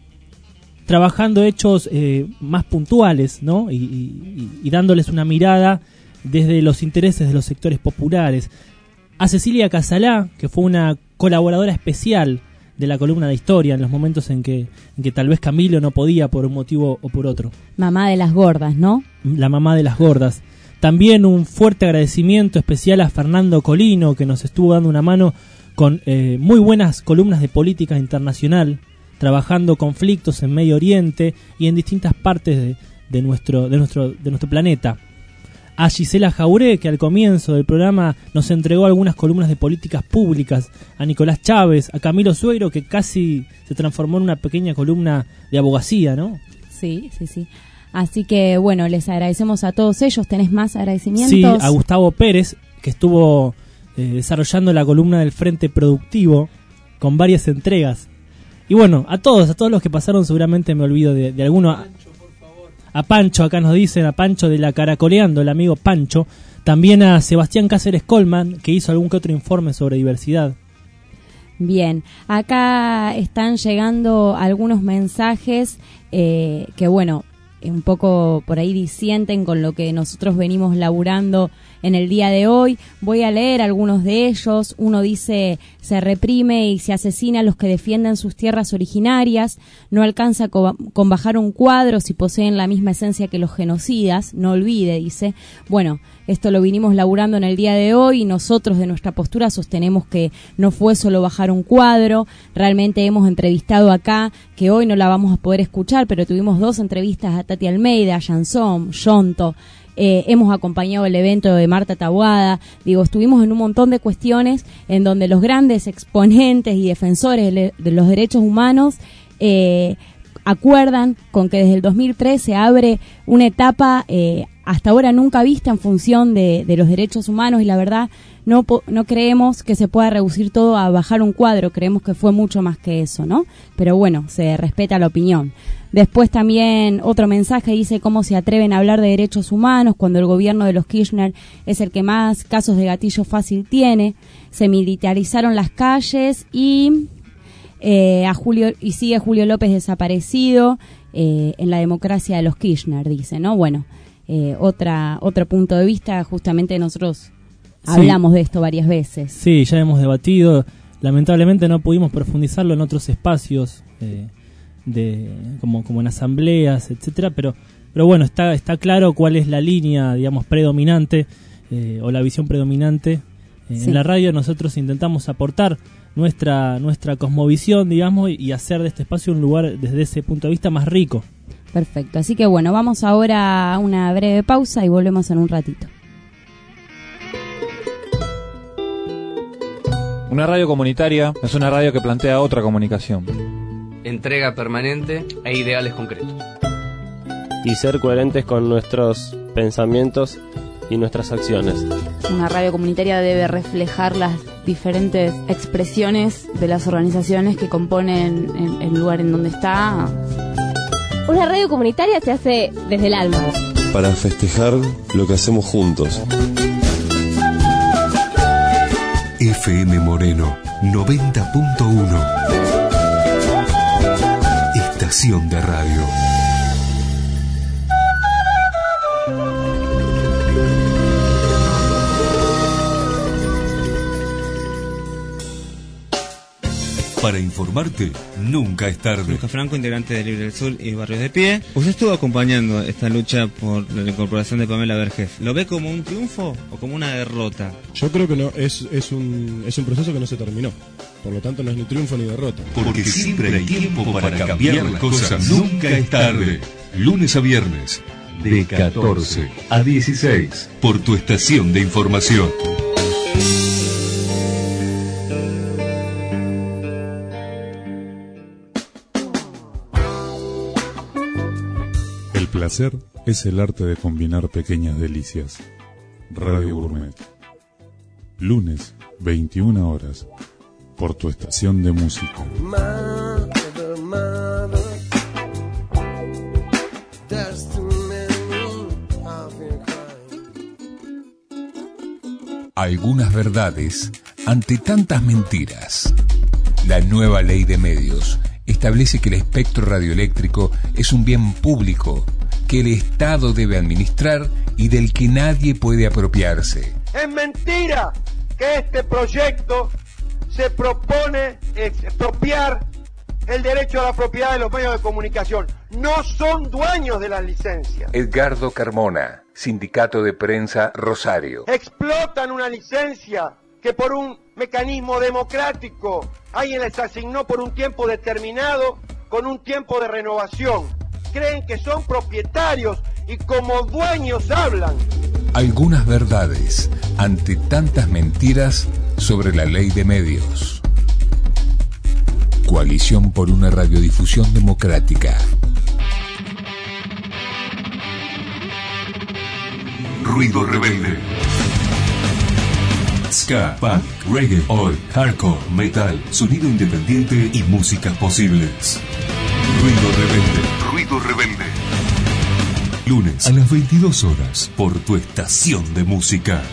trabajando hechos más puntuales, ¿no? Y dándoles una mirada desde los intereses de los sectores populares. A Cecilia Casalá, que fue una colaboradora especial de la columna de historia en los momentos en que tal vez Camilo no podía por un motivo o por otro. Mamá de las gordas, ¿no? La mamá de las gordas. También un fuerte agradecimiento especial a Fernando Colino, que nos estuvo dando una mano con muy buenas columnas de política internacional, trabajando conflictos en Medio Oriente y en distintas partes de nuestro planeta. A Gisela Jauré, que al comienzo del programa nos entregó algunas columnas de políticas públicas, a Nicolás Chávez, a Camilo Suegro, que casi se transformó en una pequeña columna de abogacía, ¿no? Sí. Así que, bueno, les agradecemos a todos ellos. ¿Tenés más agradecimientos? Sí, a Gustavo Pérez, que estuvo desarrollando la columna del Frente Productivo con varias entregas. Y bueno, a todos los que pasaron, seguramente me olvido de alguno. A Pancho, acá nos dicen, a Pancho de la Caracoleando, el amigo Pancho. También a Sebastián Cáceres Colman, que hizo algún que otro informe sobre diversidad. Bien, acá están llegando algunos mensajes que bueno, un poco por ahí disienten con lo que nosotros venimos laburando en el día de hoy. Voy a leer algunos de ellos. Uno dice, se reprime y se asesina a los que defienden sus tierras originarias, no alcanza con bajar un cuadro si poseen la misma esencia que los genocidas, no olvide, dice. Bueno, esto lo vinimos laburando en el día de hoy y nosotros de nuestra postura sostenemos que no fue solo bajar un cuadro. Realmente hemos entrevistado acá, que hoy no la vamos a poder escuchar, pero tuvimos 2 entrevistas a Tati Almeida, a Jansón, Yonto. Hemos acompañado el evento de Marta Taboada. Digo, estuvimos en un montón de cuestiones en donde los grandes exponentes y defensores de los derechos humanos acuerdan con que desde el 2003 se abre una etapa hasta ahora nunca vista en función de los derechos humanos, y la verdad no creemos que se pueda reducir todo a bajar un cuadro. Creemos que fue mucho más que eso, ¿no? Pero bueno, se respeta la opinión. Después también otro mensaje dice, ¿cómo se atreven a hablar de derechos humanos cuando el gobierno de los Kirchner es el que más casos de gatillo fácil tiene? Se militarizaron las calles y sigue Julio López desaparecido en la democracia de los Kirchner, dice, ¿no? Bueno, otro punto de vista. Justamente nosotros hablamos de esto varias veces. Sí, ya hemos debatido. Lamentablemente no pudimos profundizarlo en otros espacios, como en asambleas, etcétera, pero bueno, está claro cuál es la línea, digamos, predominante o la visión predominante. En la radio nosotros intentamos aportar nuestra cosmovisión, digamos, y hacer de este espacio un lugar desde ese punto de vista más rico. Perfecto, así que bueno, vamos ahora a una breve pausa y volvemos en un ratito. Una radio comunitaria es una radio que plantea otra comunicación. Entrega permanente e ideales concretos. Y ser coherentes con nuestros pensamientos y nuestras acciones. Una radio comunitaria debe reflejar las diferentes expresiones de las organizaciones que componen el lugar en donde está. Una radio comunitaria se hace desde el alma. Para festejar lo que hacemos juntos. FM Moreno 90.1. Estación de radio. Para informarte, nunca es tarde. Lucas Franco, integrante de Libre del Sur y Barrios de Pie. Usted estuvo acompañando esta lucha por la incorporación de Pamela Vergés. ¿Lo ve como un triunfo o como una derrota? Yo creo que no, es un proceso que no se terminó. Por lo tanto, no es ni triunfo ni derrota. Porque siempre hay tiempo para cambiar las cosas. Nunca es tarde. Lunes a viernes, de 14 a 16, por tu estación de información. El placer es el arte de combinar pequeñas delicias. Radio Gourmet. Lunes, 21 horas, por tu estación de música. Algunas verdades ante tantas mentiras. La nueva ley de medios establece que el espectro radioeléctrico es un bien público que el Estado debe administrar y del que nadie puede apropiarse. Es mentira que este proyecto se propone expropiar el derecho a la propiedad de los medios de comunicación. No son dueños de las licencias. Edgardo Carmona, Sindicato de Prensa Rosario. Explotan una licencia que por un mecanismo democrático alguien les asignó por un tiempo determinado, con un tiempo de renovación. Creen que son propietarios y como dueños hablan. Algunas verdades ante tantas mentiras sobre la ley de medios. Coalición por una radiodifusión democrática. Ruido rebelde. Ska, punk, reggae, oi, hardcore, metal, sonido independiente y músicas posibles. Ruido rebelde. Ruido rebelde. Lunes a las 22 horas por tu estación de música.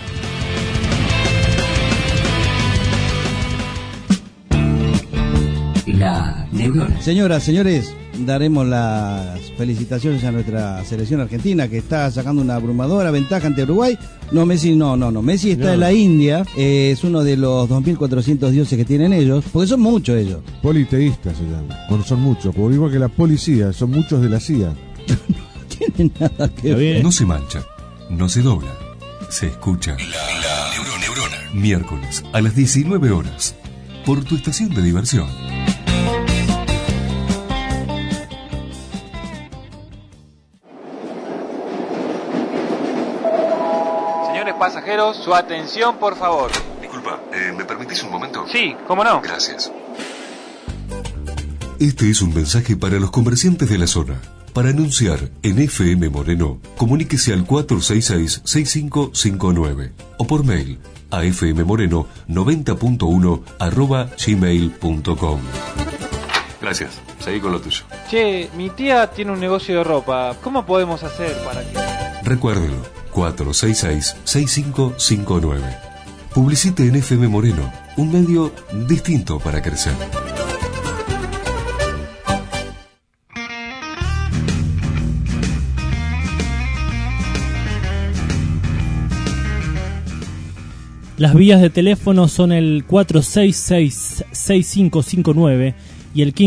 La Neurona. Señoras, señores, daremos las felicitaciones a nuestra selección argentina que está sacando una abrumadora ventaja ante Uruguay. No, Messi no. Messi está en la India, es uno de los 2.400 dioses que tienen ellos, porque son muchos ellos. Politeístas se llaman, bueno, son muchos, porque igual que la policía, son muchos de la CIA. No tiene nada que ver. No se mancha, no se dobla, se escucha. La Neurona. Miércoles a las 19 horas, por tu estación de diversión. Pasajeros, su atención, por favor. Disculpa, ¿me permitís un momento? Sí, ¿cómo no? Gracias. Este es un mensaje para los comerciantes de la zona. Para anunciar en FM Moreno, comuníquese al 466-6559 o por mail a fmmoreno90.1@gmail.com. Gracias, seguí con lo tuyo. Che, mi tía tiene un negocio de ropa. ¿Cómo podemos hacer para que...? Recuérdelo. 466-6559. Publicite en FM Moreno, un medio distinto para crecer. Las vías de teléfono son el 466-6559 y el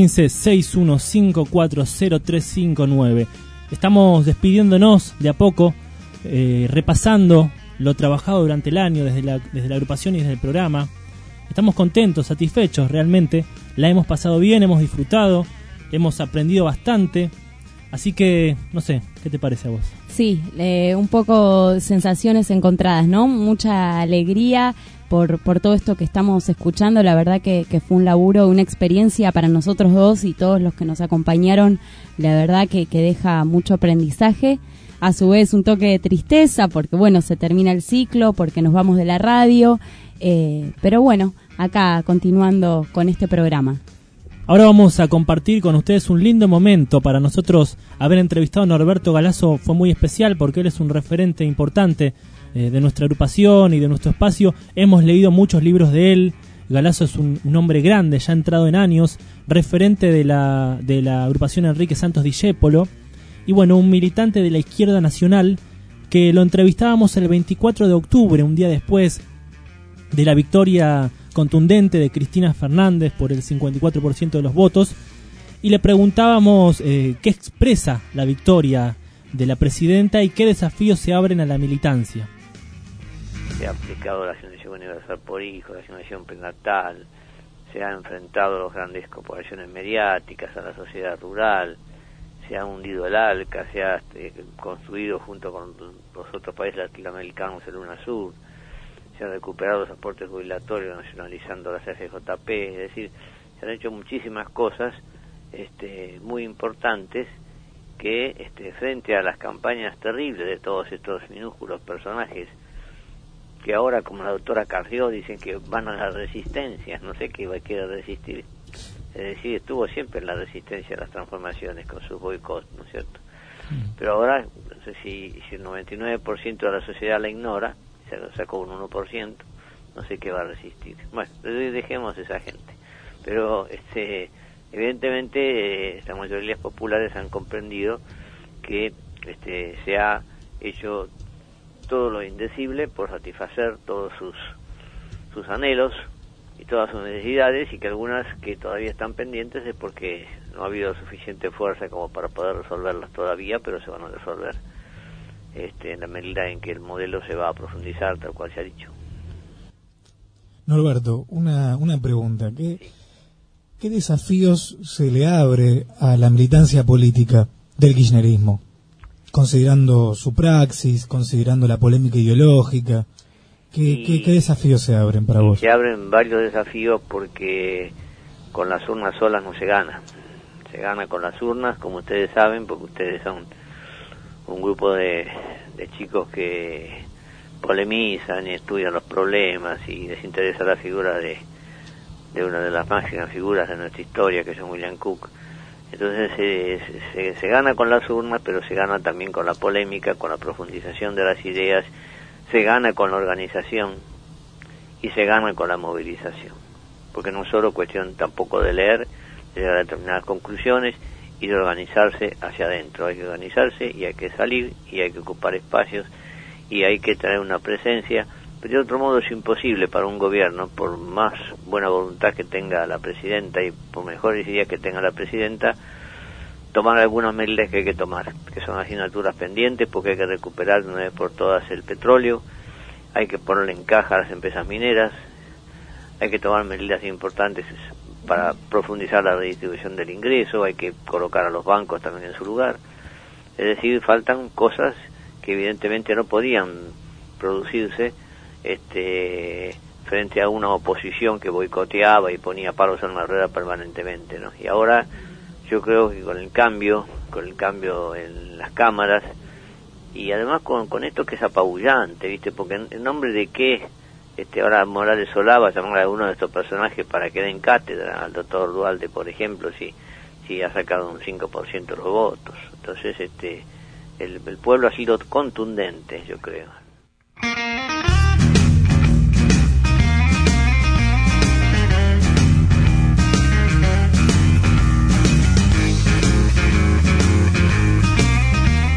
15-615-403559. Estamos despidiéndonos de a poco, repasando lo trabajado durante el año desde la agrupación y desde el programa. Estamos contentos, satisfechos realmente. La hemos pasado bien, hemos disfrutado, hemos aprendido bastante. Así que, no sé, ¿qué te parece a vos? Sí, un poco sensaciones encontradas, ¿no? Mucha alegría por todo esto que estamos escuchando. La verdad que fue un laburo, una experiencia para nosotros dos y todos los que nos acompañaron. La verdad que deja mucho aprendizaje. A su vez un toque de tristeza porque, bueno, se termina el ciclo, porque nos vamos de la radio. Pero bueno, acá continuando con este programa. Ahora vamos a compartir con ustedes un lindo momento. Para nosotros haber entrevistado a Norberto Galazo fue muy especial porque él es un referente importante de nuestra agrupación y de nuestro espacio. Hemos leído muchos libros de él. Galazo es un hombre grande, ya entrado en años, referente de la agrupación Enrique Santos Discépolo y bueno, un militante de la izquierda nacional que lo entrevistábamos el 24 de octubre, un día después de la victoria contundente de Cristina Fernández por el 54% de los votos, y le preguntábamos qué expresa la victoria de la presidenta y qué desafíos se abren a la militancia. Se ha aplicado la asignación universal por hijo, la asignación prenatal, se ha enfrentado a las grandes corporaciones mediáticas, a la sociedad rural, se ha hundido el ALCA, se ha construido junto con los otros países latinoamericanos el UNASUR, se han recuperado los aportes jubilatorios nacionalizando la CFJP, es decir, se han hecho muchísimas cosas muy importantes que frente a las campañas terribles de todos estos minúsculos personajes que ahora, como la doctora Carrió, dicen que van a la resistencia, no sé qué quiere resistir, es decir, estuvo siempre en la resistencia a las transformaciones con sus boicots, ¿no es cierto? Pero ahora, no sé si el 99% de la sociedad la ignora, se lo sacó un 1%, no sé qué va a resistir. Bueno, dejemos esa gente. Pero evidentemente las mayorías populares han comprendido que se ha hecho todo lo indecible por satisfacer todos sus anhelos y todas sus necesidades, y que algunas que todavía están pendientes es porque no ha habido suficiente fuerza como para poder resolverlas todavía, pero se van a resolver en la medida en que el modelo se va a profundizar, tal cual se ha dicho. Norberto, una pregunta. ¿Qué desafíos se le abre a la militancia política del kirchnerismo? Considerando su praxis, considerando la polémica ideológica, ¿qué desafíos se abren para vos? Se abren varios desafíos porque con las urnas solas no se gana. Se gana con las urnas, como ustedes saben, porque ustedes son un grupo de chicos que polemizan y estudian los problemas y les interesa la figura de una de las máximas figuras de nuestra historia, que es William Cook. Entonces se gana con las urnas, pero se gana también con la polémica, con la profundización de las ideas, se gana con la organización y se gana con la movilización, porque no es solo cuestión tampoco de leer, de llegar a determinadas conclusiones y de organizarse hacia adentro. Hay que organizarse y hay que salir y hay que ocupar espacios y hay que tener una presencia, pero de otro modo es imposible para un gobierno, por más buena voluntad que tenga la presidenta y por mejores ideas que tenga la presidenta, tomar algunas medidas que hay que tomar, que son asignaturas pendientes, porque hay que recuperar de una vez por todas el petróleo, hay que ponerle en caja a las empresas mineras, hay que tomar medidas importantes para profundizar la redistribución del ingreso, hay que colocar a los bancos también en su lugar. Es decir, faltan cosas que evidentemente no podían producirse frente a una oposición que boicoteaba y ponía palos en la rueda permanentemente, ¿no? Y ahora yo creo que con el cambio en las cámaras y además con esto que es apabullante, ¿viste? Porque en nombre de qué ahora Morales Solá va a llamar a alguno de estos personajes para que den cátedra, al doctor Dualde, por ejemplo, si ha sacado un 5% de los votos. Entonces el pueblo ha sido contundente, yo creo.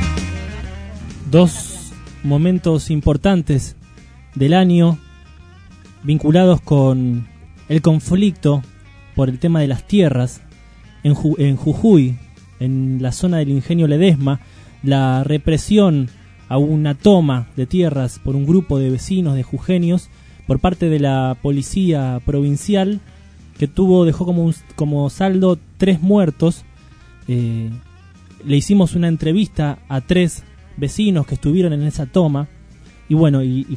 Dos momentos importantes del año vinculados con el conflicto por el tema de las tierras en Jujuy, en la zona del ingenio Ledesma, la represión a una toma de tierras por un grupo de vecinos de jujeños por parte de la policía provincial, que dejó como saldo 3 muertos. Le hicimos una entrevista a 3 vecinos que estuvieron en esa toma, y bueno, y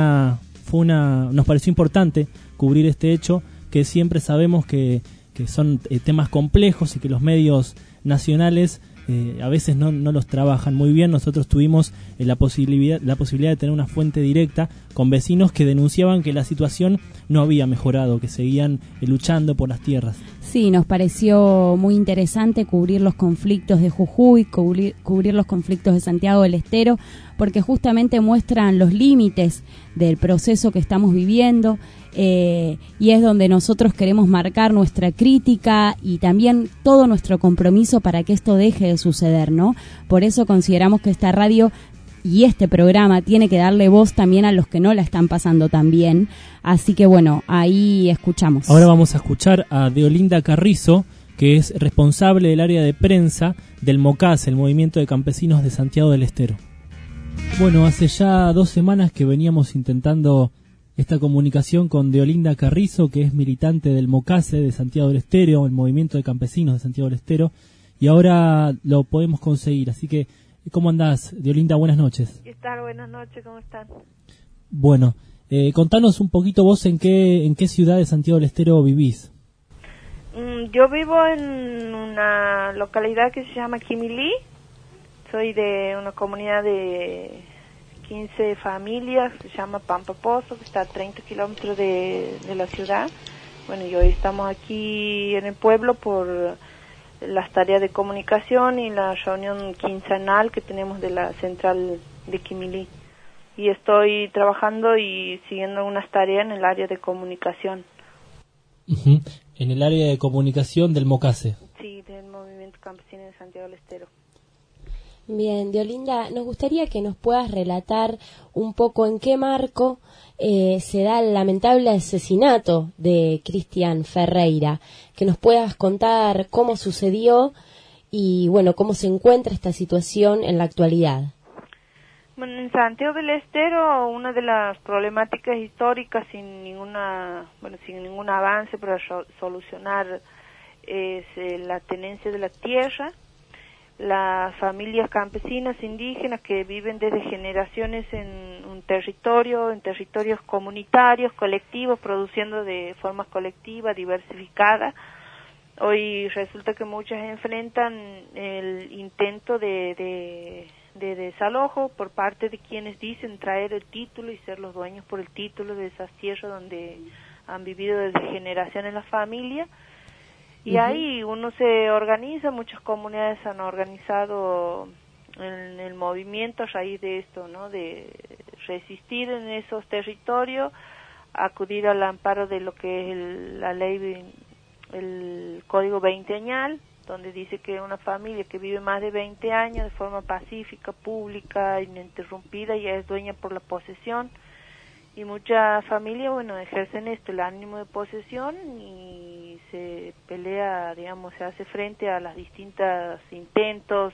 nos pareció importante cubrir este hecho, que siempre sabemos que son temas complejos y que los medios nacionales a veces no los trabajan muy bien. Nosotros tuvimos la posibilidad de tener una fuente directa con vecinos que denunciaban que la situación no había mejorado, que seguían luchando por las tierras. Sí, nos pareció muy interesante cubrir los conflictos de Jujuy, cubrir los conflictos de Santiago del Estero, porque justamente muestran los límites del proceso que estamos viviendo, y es donde nosotros queremos marcar nuestra crítica y también todo nuestro compromiso para que esto deje de suceder, ¿no? Por eso consideramos que esta radio y este programa tiene que darle voz también a los que no la están pasando tan bien. Así que bueno, ahí escuchamos. Ahora vamos a escuchar a Deolinda Carrizo, que es responsable del área de prensa del MOCASE, el Movimiento de Campesinos de Santiago del Estero. Bueno, hace ya 2 semanas que veníamos intentando esta comunicación con Deolinda Carrizo, que es militante del MOCASE de Santiago del Estero, el Movimiento de Campesinos de Santiago del Estero, y ahora lo podemos conseguir. Así que, ¿cómo andás, Deolinda? Buenas noches. ¿Qué tal? Buenas noches, ¿cómo están? Bueno, contanos un poquito vos en qué ciudad de Santiago del Estero vivís. Yo vivo en una localidad que se llama Quimilí. Soy de una comunidad de 15 familias, se llama Pampa Pozo, que está a 30 kilómetros de la ciudad. Bueno, y hoy estamos aquí en el pueblo por las tareas de comunicación y la reunión quincenal que tenemos de la central de Quimilí. Y estoy trabajando y siguiendo unas tareas en el área de comunicación. Uh-huh. En el área de comunicación del MOCASE. Sí, del Movimiento Campesino de Santiago del Estero. Bien, Deolinda, nos gustaría que nos puedas relatar un poco en qué marco se da el lamentable asesinato de Cristian Ferreira, que nos puedas contar cómo sucedió y, bueno, cómo se encuentra esta situación en la actualidad. Bueno, en Santiago del Estero, una de las problemáticas históricas sin ningún avance para solucionar es la tenencia de la tierra. Las familias campesinas indígenas que viven desde generaciones en un territorio, en territorios comunitarios, colectivos, produciendo de forma colectiva, diversificada. Hoy resulta que muchas enfrentan el intento de desalojo por parte de quienes dicen traer el título y ser los dueños por el título de esas tierras donde han vivido desde generaciones las familias. Y ahí uno se organiza, muchas comunidades han organizado en el movimiento a raíz de esto, ¿no? De resistir en esos territorios, acudir al amparo de lo que es la ley, el Código Veinteañal, donde dice que una familia que vive más de 20 años de forma pacífica, pública, ininterrumpida, ya es dueña por la posesión. Y muchas familias, bueno, ejercen el ánimo de posesión y se pelea, digamos, se hace frente a las distintos intentos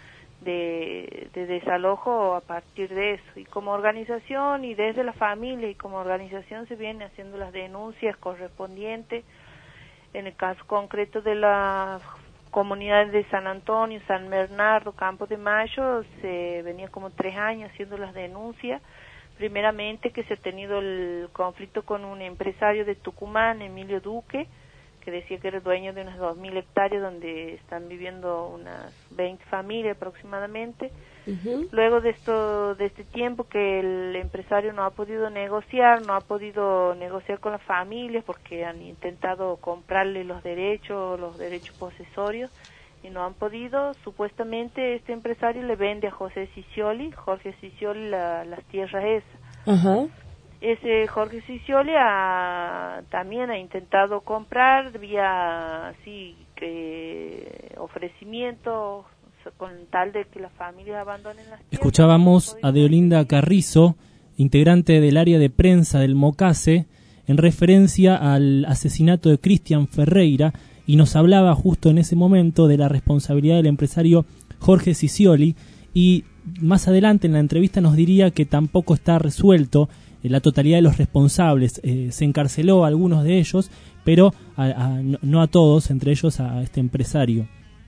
de desalojo a partir de eso. Y como organización y desde la familia y como organización se vienen haciendo las denuncias correspondientes. En el caso concreto de las comunidades de San Antonio, San Bernardo, Campo de Mayo, se venía como 3 años haciendo las denuncias. Primeramente que se ha tenido el conflicto con un empresario de Tucumán, Emilio Duque, que decía que era dueño de unas 2.000 hectáreas donde están viviendo unas 20 familias aproximadamente. Luego de este tiempo que el empresario no ha podido negociar con las familias porque han intentado comprarle los derechos posesorios y no han podido. Supuestamente este empresario le vende a Jorge Ciccioli las tierras esas. Ese Jorge Ciccioli también ha intentado comprar vía ofrecimiento con tal de que las familias abandonen las tierras. Escuchábamos a Deolinda Carrizo, integrante del área de prensa del MOCASE, en referencia al asesinato de Cristian Ferreira, y nos hablaba justo en ese momento de la responsabilidad del empresario Jorge Cicioli, y más adelante en la entrevista nos diría que tampoco está resuelto la totalidad de los responsables. Se encarceló a algunos de ellos, pero no a todos, entre ellos a este empresario.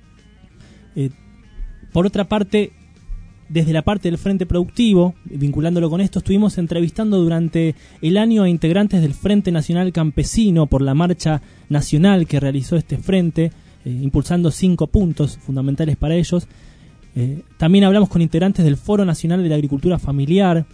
Por otra parte, desde la parte del Frente Productivo, vinculándolo con esto, estuvimos entrevistando durante el año a integrantes del Frente Nacional Campesino por la marcha nacional que realizó este frente, impulsando 5 puntos fundamentales para ellos. También hablamos con integrantes del Foro Nacional de la Agricultura Familiar,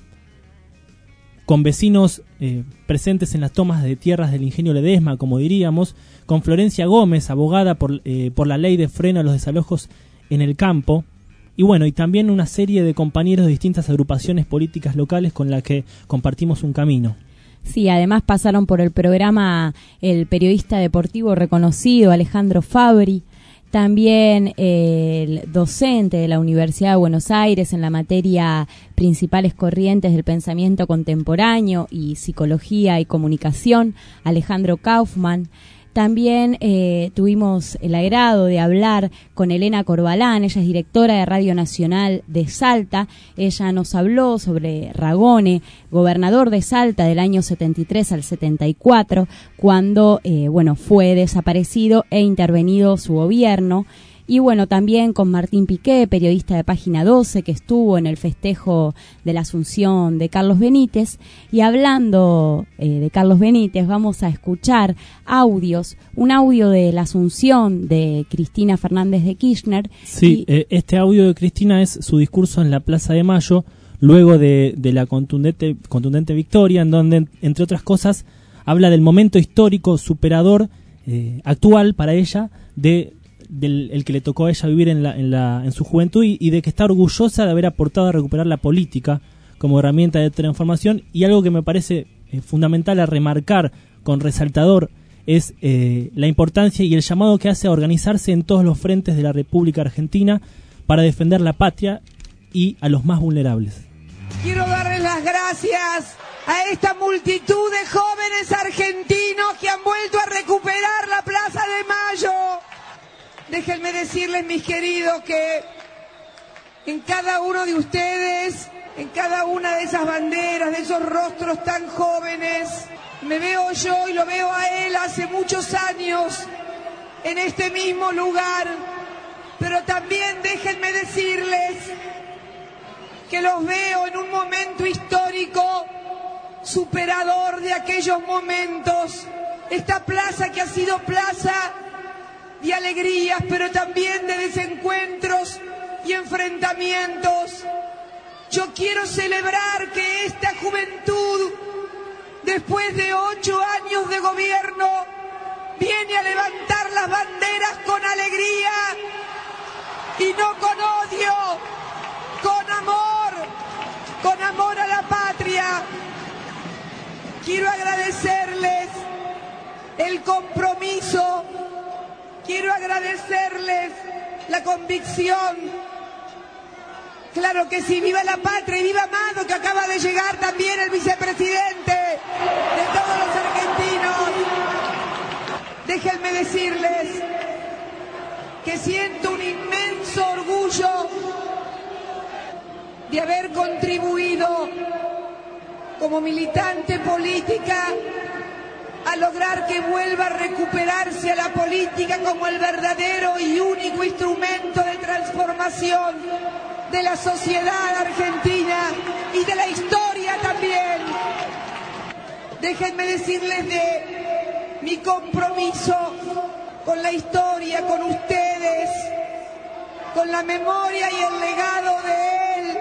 con vecinos presentes en las tomas de tierras del Ingenio Ledesma, como diríamos, con Florencia Gómez, abogada por la ley de freno a los desalojos en el campo, y bueno, y también una serie de compañeros de distintas agrupaciones políticas locales con las que compartimos un camino. Sí, además pasaron por el programa el periodista deportivo reconocido Alejandro Fabri, también el docente de la Universidad de Buenos Aires en la materia Principales Corrientes del Pensamiento Contemporáneo y Psicología y Comunicación, Alejandro Kaufman. También tuvimos el agrado de hablar con Elena Corbalán, ella es directora de Radio Nacional de Salta. Ella nos habló sobre Ragone, gobernador de Salta del año 73 al 74, cuando fue desaparecido e intervenido su gobierno. Y bueno, también con Martín Piqué, periodista de Página 12, que estuvo en el festejo de la Asunción de Carlos Benítez. Y hablando de Carlos Benítez, vamos a escuchar audios, un audio de la Asunción de Cristina Fernández de Kirchner. Sí, este audio de Cristina es su discurso en la Plaza de Mayo, luego de la contundente victoria, en donde, entre otras cosas, habla del momento histórico superador actual para ella, del que le tocó a ella vivir en su juventud, y de que está orgullosa de haber aportado a recuperar la política como herramienta de transformación. Y algo que me parece fundamental a remarcar con resaltador es la importancia y el llamado que hace a organizarse en todos los frentes de la República Argentina para defender la patria y a los más vulnerables. Quiero darles las gracias a esta multitud de jóvenes argentinos que han vuelto a recuperar la Plaza de Mayo. Déjenme decirles, mis queridos, que en cada uno de ustedes, en cada una de esas banderas, de esos rostros tan jóvenes, me veo yo y lo veo a él hace muchos años en este mismo lugar. Pero también déjenme decirles que los veo en un momento histórico superador de aquellos momentos. Esta plaza que ha sido plaza de alegrías, pero también de desencuentros y enfrentamientos. Yo quiero celebrar que esta juventud, después de 8 años de gobierno, viene a levantar las banderas con alegría y no con odio, con amor a la patria. Quiero agradecerles el compromiso. Quiero agradecerles la convicción. Claro que sí, viva la patria y viva Amado, que acaba de llegar también el vicepresidente de todos los argentinos. Déjenme decirles que siento un inmenso orgullo de haber contribuido como militante política a lograr que vuelva a recuperarse a la política como el verdadero y único instrumento de transformación de la sociedad argentina y de la historia también. Déjenme decirles de mi compromiso con la historia, con ustedes, con la memoria y el legado de él.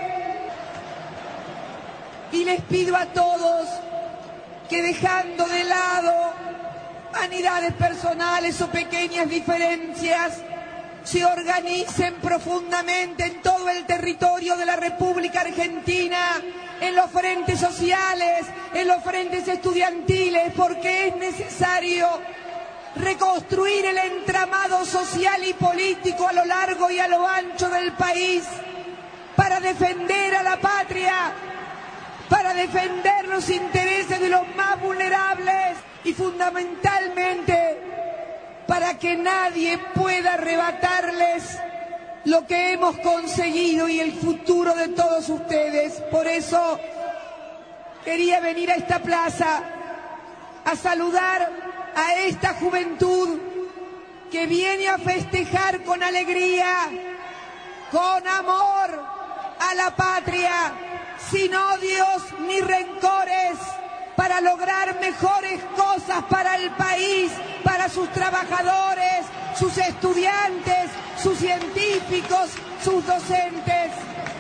Y les pido a todos que, dejando de lado vanidades personales o pequeñas diferencias, se organicen profundamente en todo el territorio de la República Argentina, en los frentes sociales, en los frentes estudiantiles, porque es necesario reconstruir el entramado social y político a lo largo y a lo ancho del país para defender a la patria, para defender los intereses de los más vulnerables y fundamentalmente para que nadie pueda arrebatarles lo que hemos conseguido y el futuro de todos ustedes. Por eso quería venir a esta plaza a saludar a esta juventud que viene a festejar con alegría, con amor a la patria, sin odios ni rencores, para lograr mejores cosas para el país, para sus trabajadores, sus estudiantes, sus científicos, sus docentes.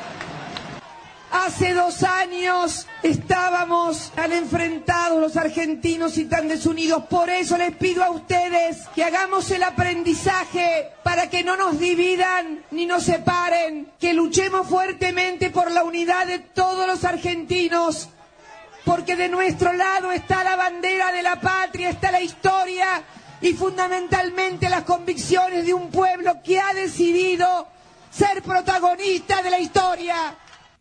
Hace 2 años estábamos tan enfrentados los argentinos y tan desunidos. Por eso les pido a ustedes que hagamos el aprendizaje para que no nos dividan ni nos separen, que luchemos fuertemente por la unidad de todos los argentinos, porque de nuestro lado está la bandera de la patria, está la historia y fundamentalmente las convicciones de un pueblo que ha decidido ser protagonista de la historia.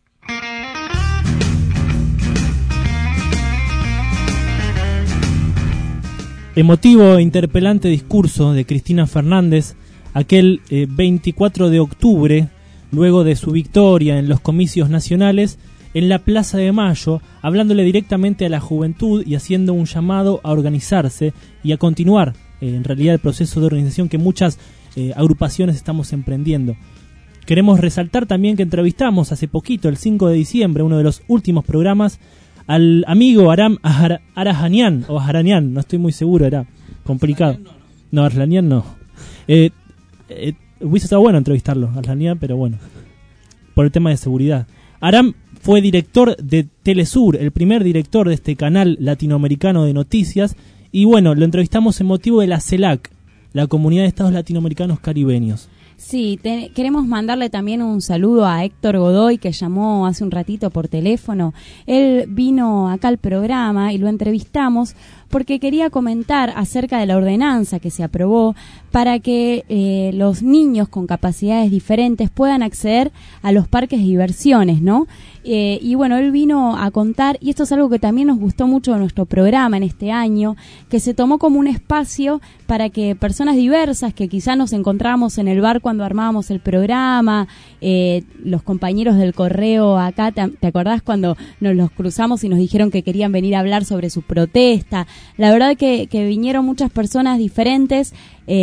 Emotivo e interpelante discurso de Cristina Fernández aquel 24 de octubre, luego de su victoria en los comicios nacionales, en la Plaza de Mayo, hablándole directamente a la juventud y haciendo un llamado a organizarse y a continuar en realidad el proceso de organización que muchas agrupaciones estamos emprendiendo. Queremos resaltar también que entrevistamos hace poquito, el 5 de diciembre, uno de los últimos programas, al amigo Aram Arahanian, o Aharanian, no estoy muy seguro, era complicado. No, Arlanian no. Hubiese estado bueno entrevistarlo, Arlanian, pero bueno, por el tema de seguridad. Aram fue director de Telesur, el primer director de este canal latinoamericano de noticias, y bueno, lo entrevistamos en motivo de la CELAC, la Comunidad de Estados Latinoamericanos Caribeños. Sí, queremos mandarle también un saludo a Héctor Godoy, que llamó hace un ratito por teléfono. Él vino acá al programa y lo entrevistamos porque quería comentar acerca de la ordenanza que se aprobó para que los niños con capacidades diferentes puedan acceder a los parques de diversiones, ¿no? Y bueno, él vino a contar, y esto es algo que también nos gustó mucho de nuestro programa en este año, que se tomó como un espacio para que personas diversas que quizá nos encontramos en el bar cuando armábamos el programa, los compañeros del correo acá, ¿te acordás cuando nos los cruzamos y nos dijeron que querían venir a hablar sobre su protesta? La verdad que vinieron muchas personas diferentes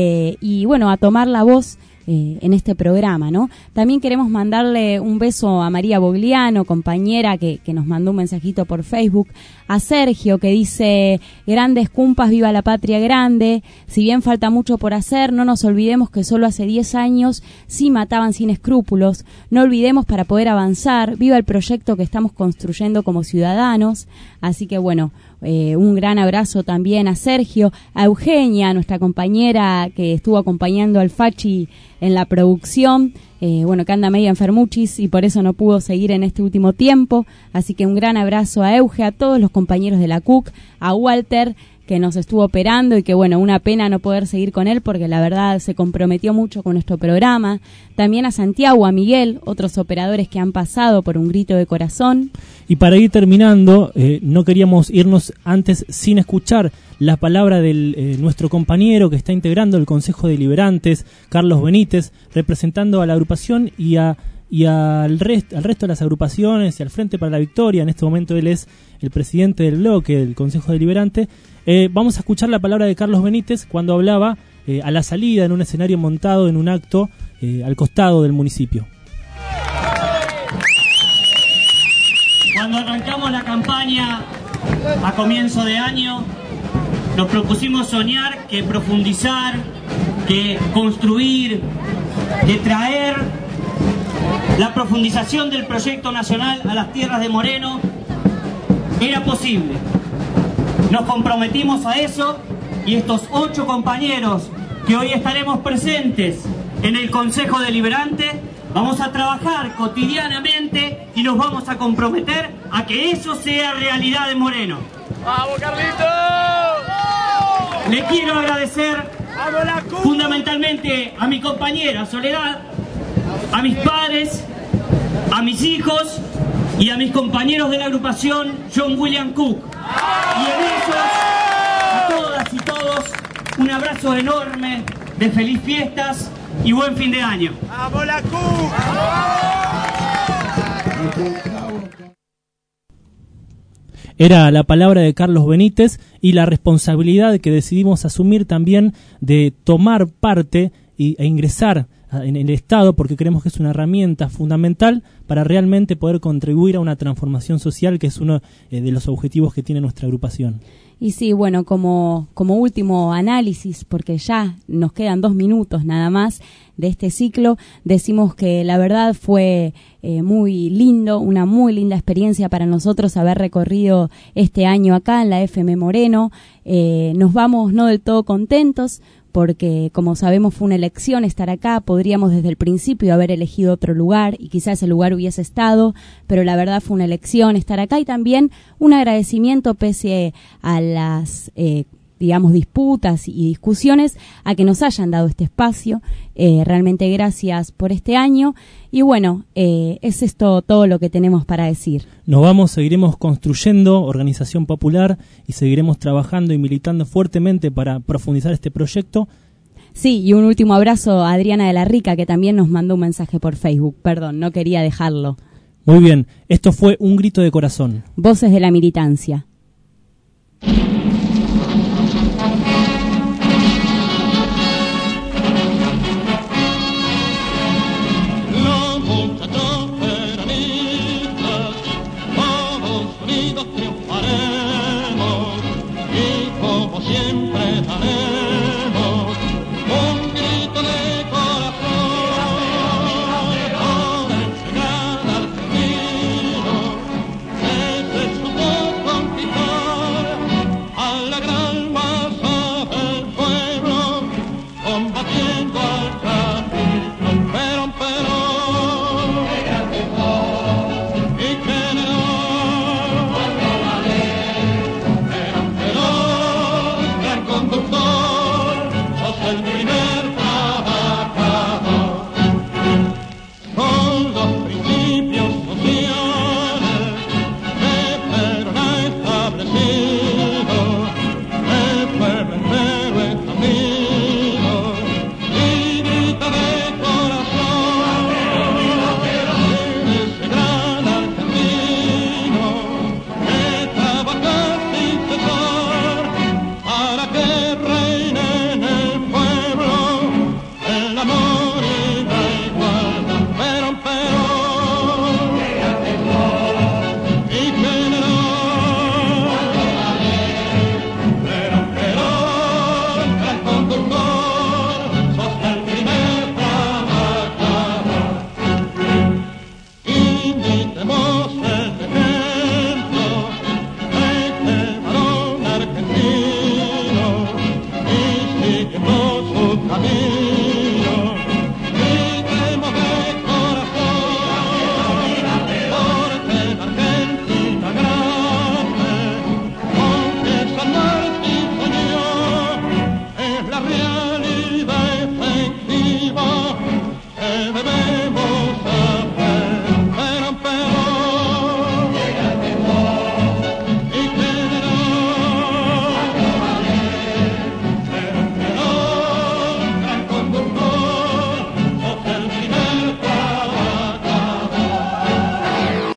y bueno, a tomar la voz en este programa, ¿no? También queremos mandarle un beso a María Bogliano, compañera que nos mandó un mensajito por Facebook, a Sergio que dice: grandes cumpas, viva la patria grande, si bien falta mucho por hacer, no nos olvidemos que solo hace 10 años sí mataban sin escrúpulos, no olvidemos para poder avanzar, viva el proyecto que estamos construyendo como ciudadanos. Así que bueno, un gran abrazo también a Sergio, a Eugenia, nuestra compañera que estuvo acompañando al Fachi en la producción, bueno, que anda medio enfermuchis y por eso no pudo seguir en este último tiempo, así que un gran abrazo a Euge, a todos los compañeros de la CUC, a Walter, que nos estuvo operando y que bueno, una pena no poder seguir con él porque la verdad se comprometió mucho con nuestro programa. También a Santiago, a Miguel, otros operadores que han pasado por un grito de corazón. Y para ir terminando, no queríamos irnos antes sin escuchar la palabra de nuestro compañero que está integrando el Consejo Deliberantes, Carlos Benítez, representando a la agrupación y al resto de las agrupaciones y al Frente para la Victoria. En este momento él es el presidente del bloque del Consejo Deliberante. Vamos a escuchar la palabra de Carlos Benítez cuando hablaba a la salida en un escenario montado en un acto al costado del municipio. Cuando arrancamos la campaña a comienzo de año, nos propusimos soñar que profundizar, que construir, que traer la profundización del proyecto nacional a las tierras de Moreno era posible. Nos comprometimos a eso y estos 8 compañeros que hoy estaremos presentes en el Consejo Deliberante vamos a trabajar cotidianamente y nos vamos a comprometer a que eso sea realidad de Moreno. ¡Vamos, Carlitos! Le quiero agradecer fundamentalmente a mi compañera Soledad, a mis padres, a mis hijos y a mis compañeros de la agrupación John William Cook. Y en ellos, a todas y todos, un abrazo enorme de feliz fiestas y buen fin de año. ¡Vamos la Cook! Era la palabra de Carlos Benítez y la responsabilidad que decidimos asumir también de tomar parte e ingresar en el Estado, porque creemos que es una herramienta fundamental para realmente poder contribuir a una transformación social, que es uno de los objetivos que tiene nuestra agrupación. Y sí, bueno, como último análisis, porque ya nos quedan 2 minutos nada más de este ciclo, decimos que la verdad fue muy lindo, una muy linda experiencia para nosotros haber recorrido este año acá en la FM Moreno. Nos vamos no del todo contentos, porque como sabemos fue una elección estar acá, podríamos desde el principio haber elegido otro lugar y quizás ese lugar hubiese estado, pero la verdad fue una elección estar acá y también un agradecimiento pese a las disputas y discusiones, a que nos hayan dado este espacio. Realmente gracias por este año y bueno, es esto todo lo que tenemos para decir. Nos vamos, seguiremos construyendo organización popular y seguiremos trabajando y militando fuertemente para profundizar este proyecto. Sí, y un último abrazo a Adriana de la Rica, que también nos mandó un mensaje por Facebook. Perdón, no quería dejarlo. Muy bien, esto fue Un Grito de Corazón. Voces de la Militancia.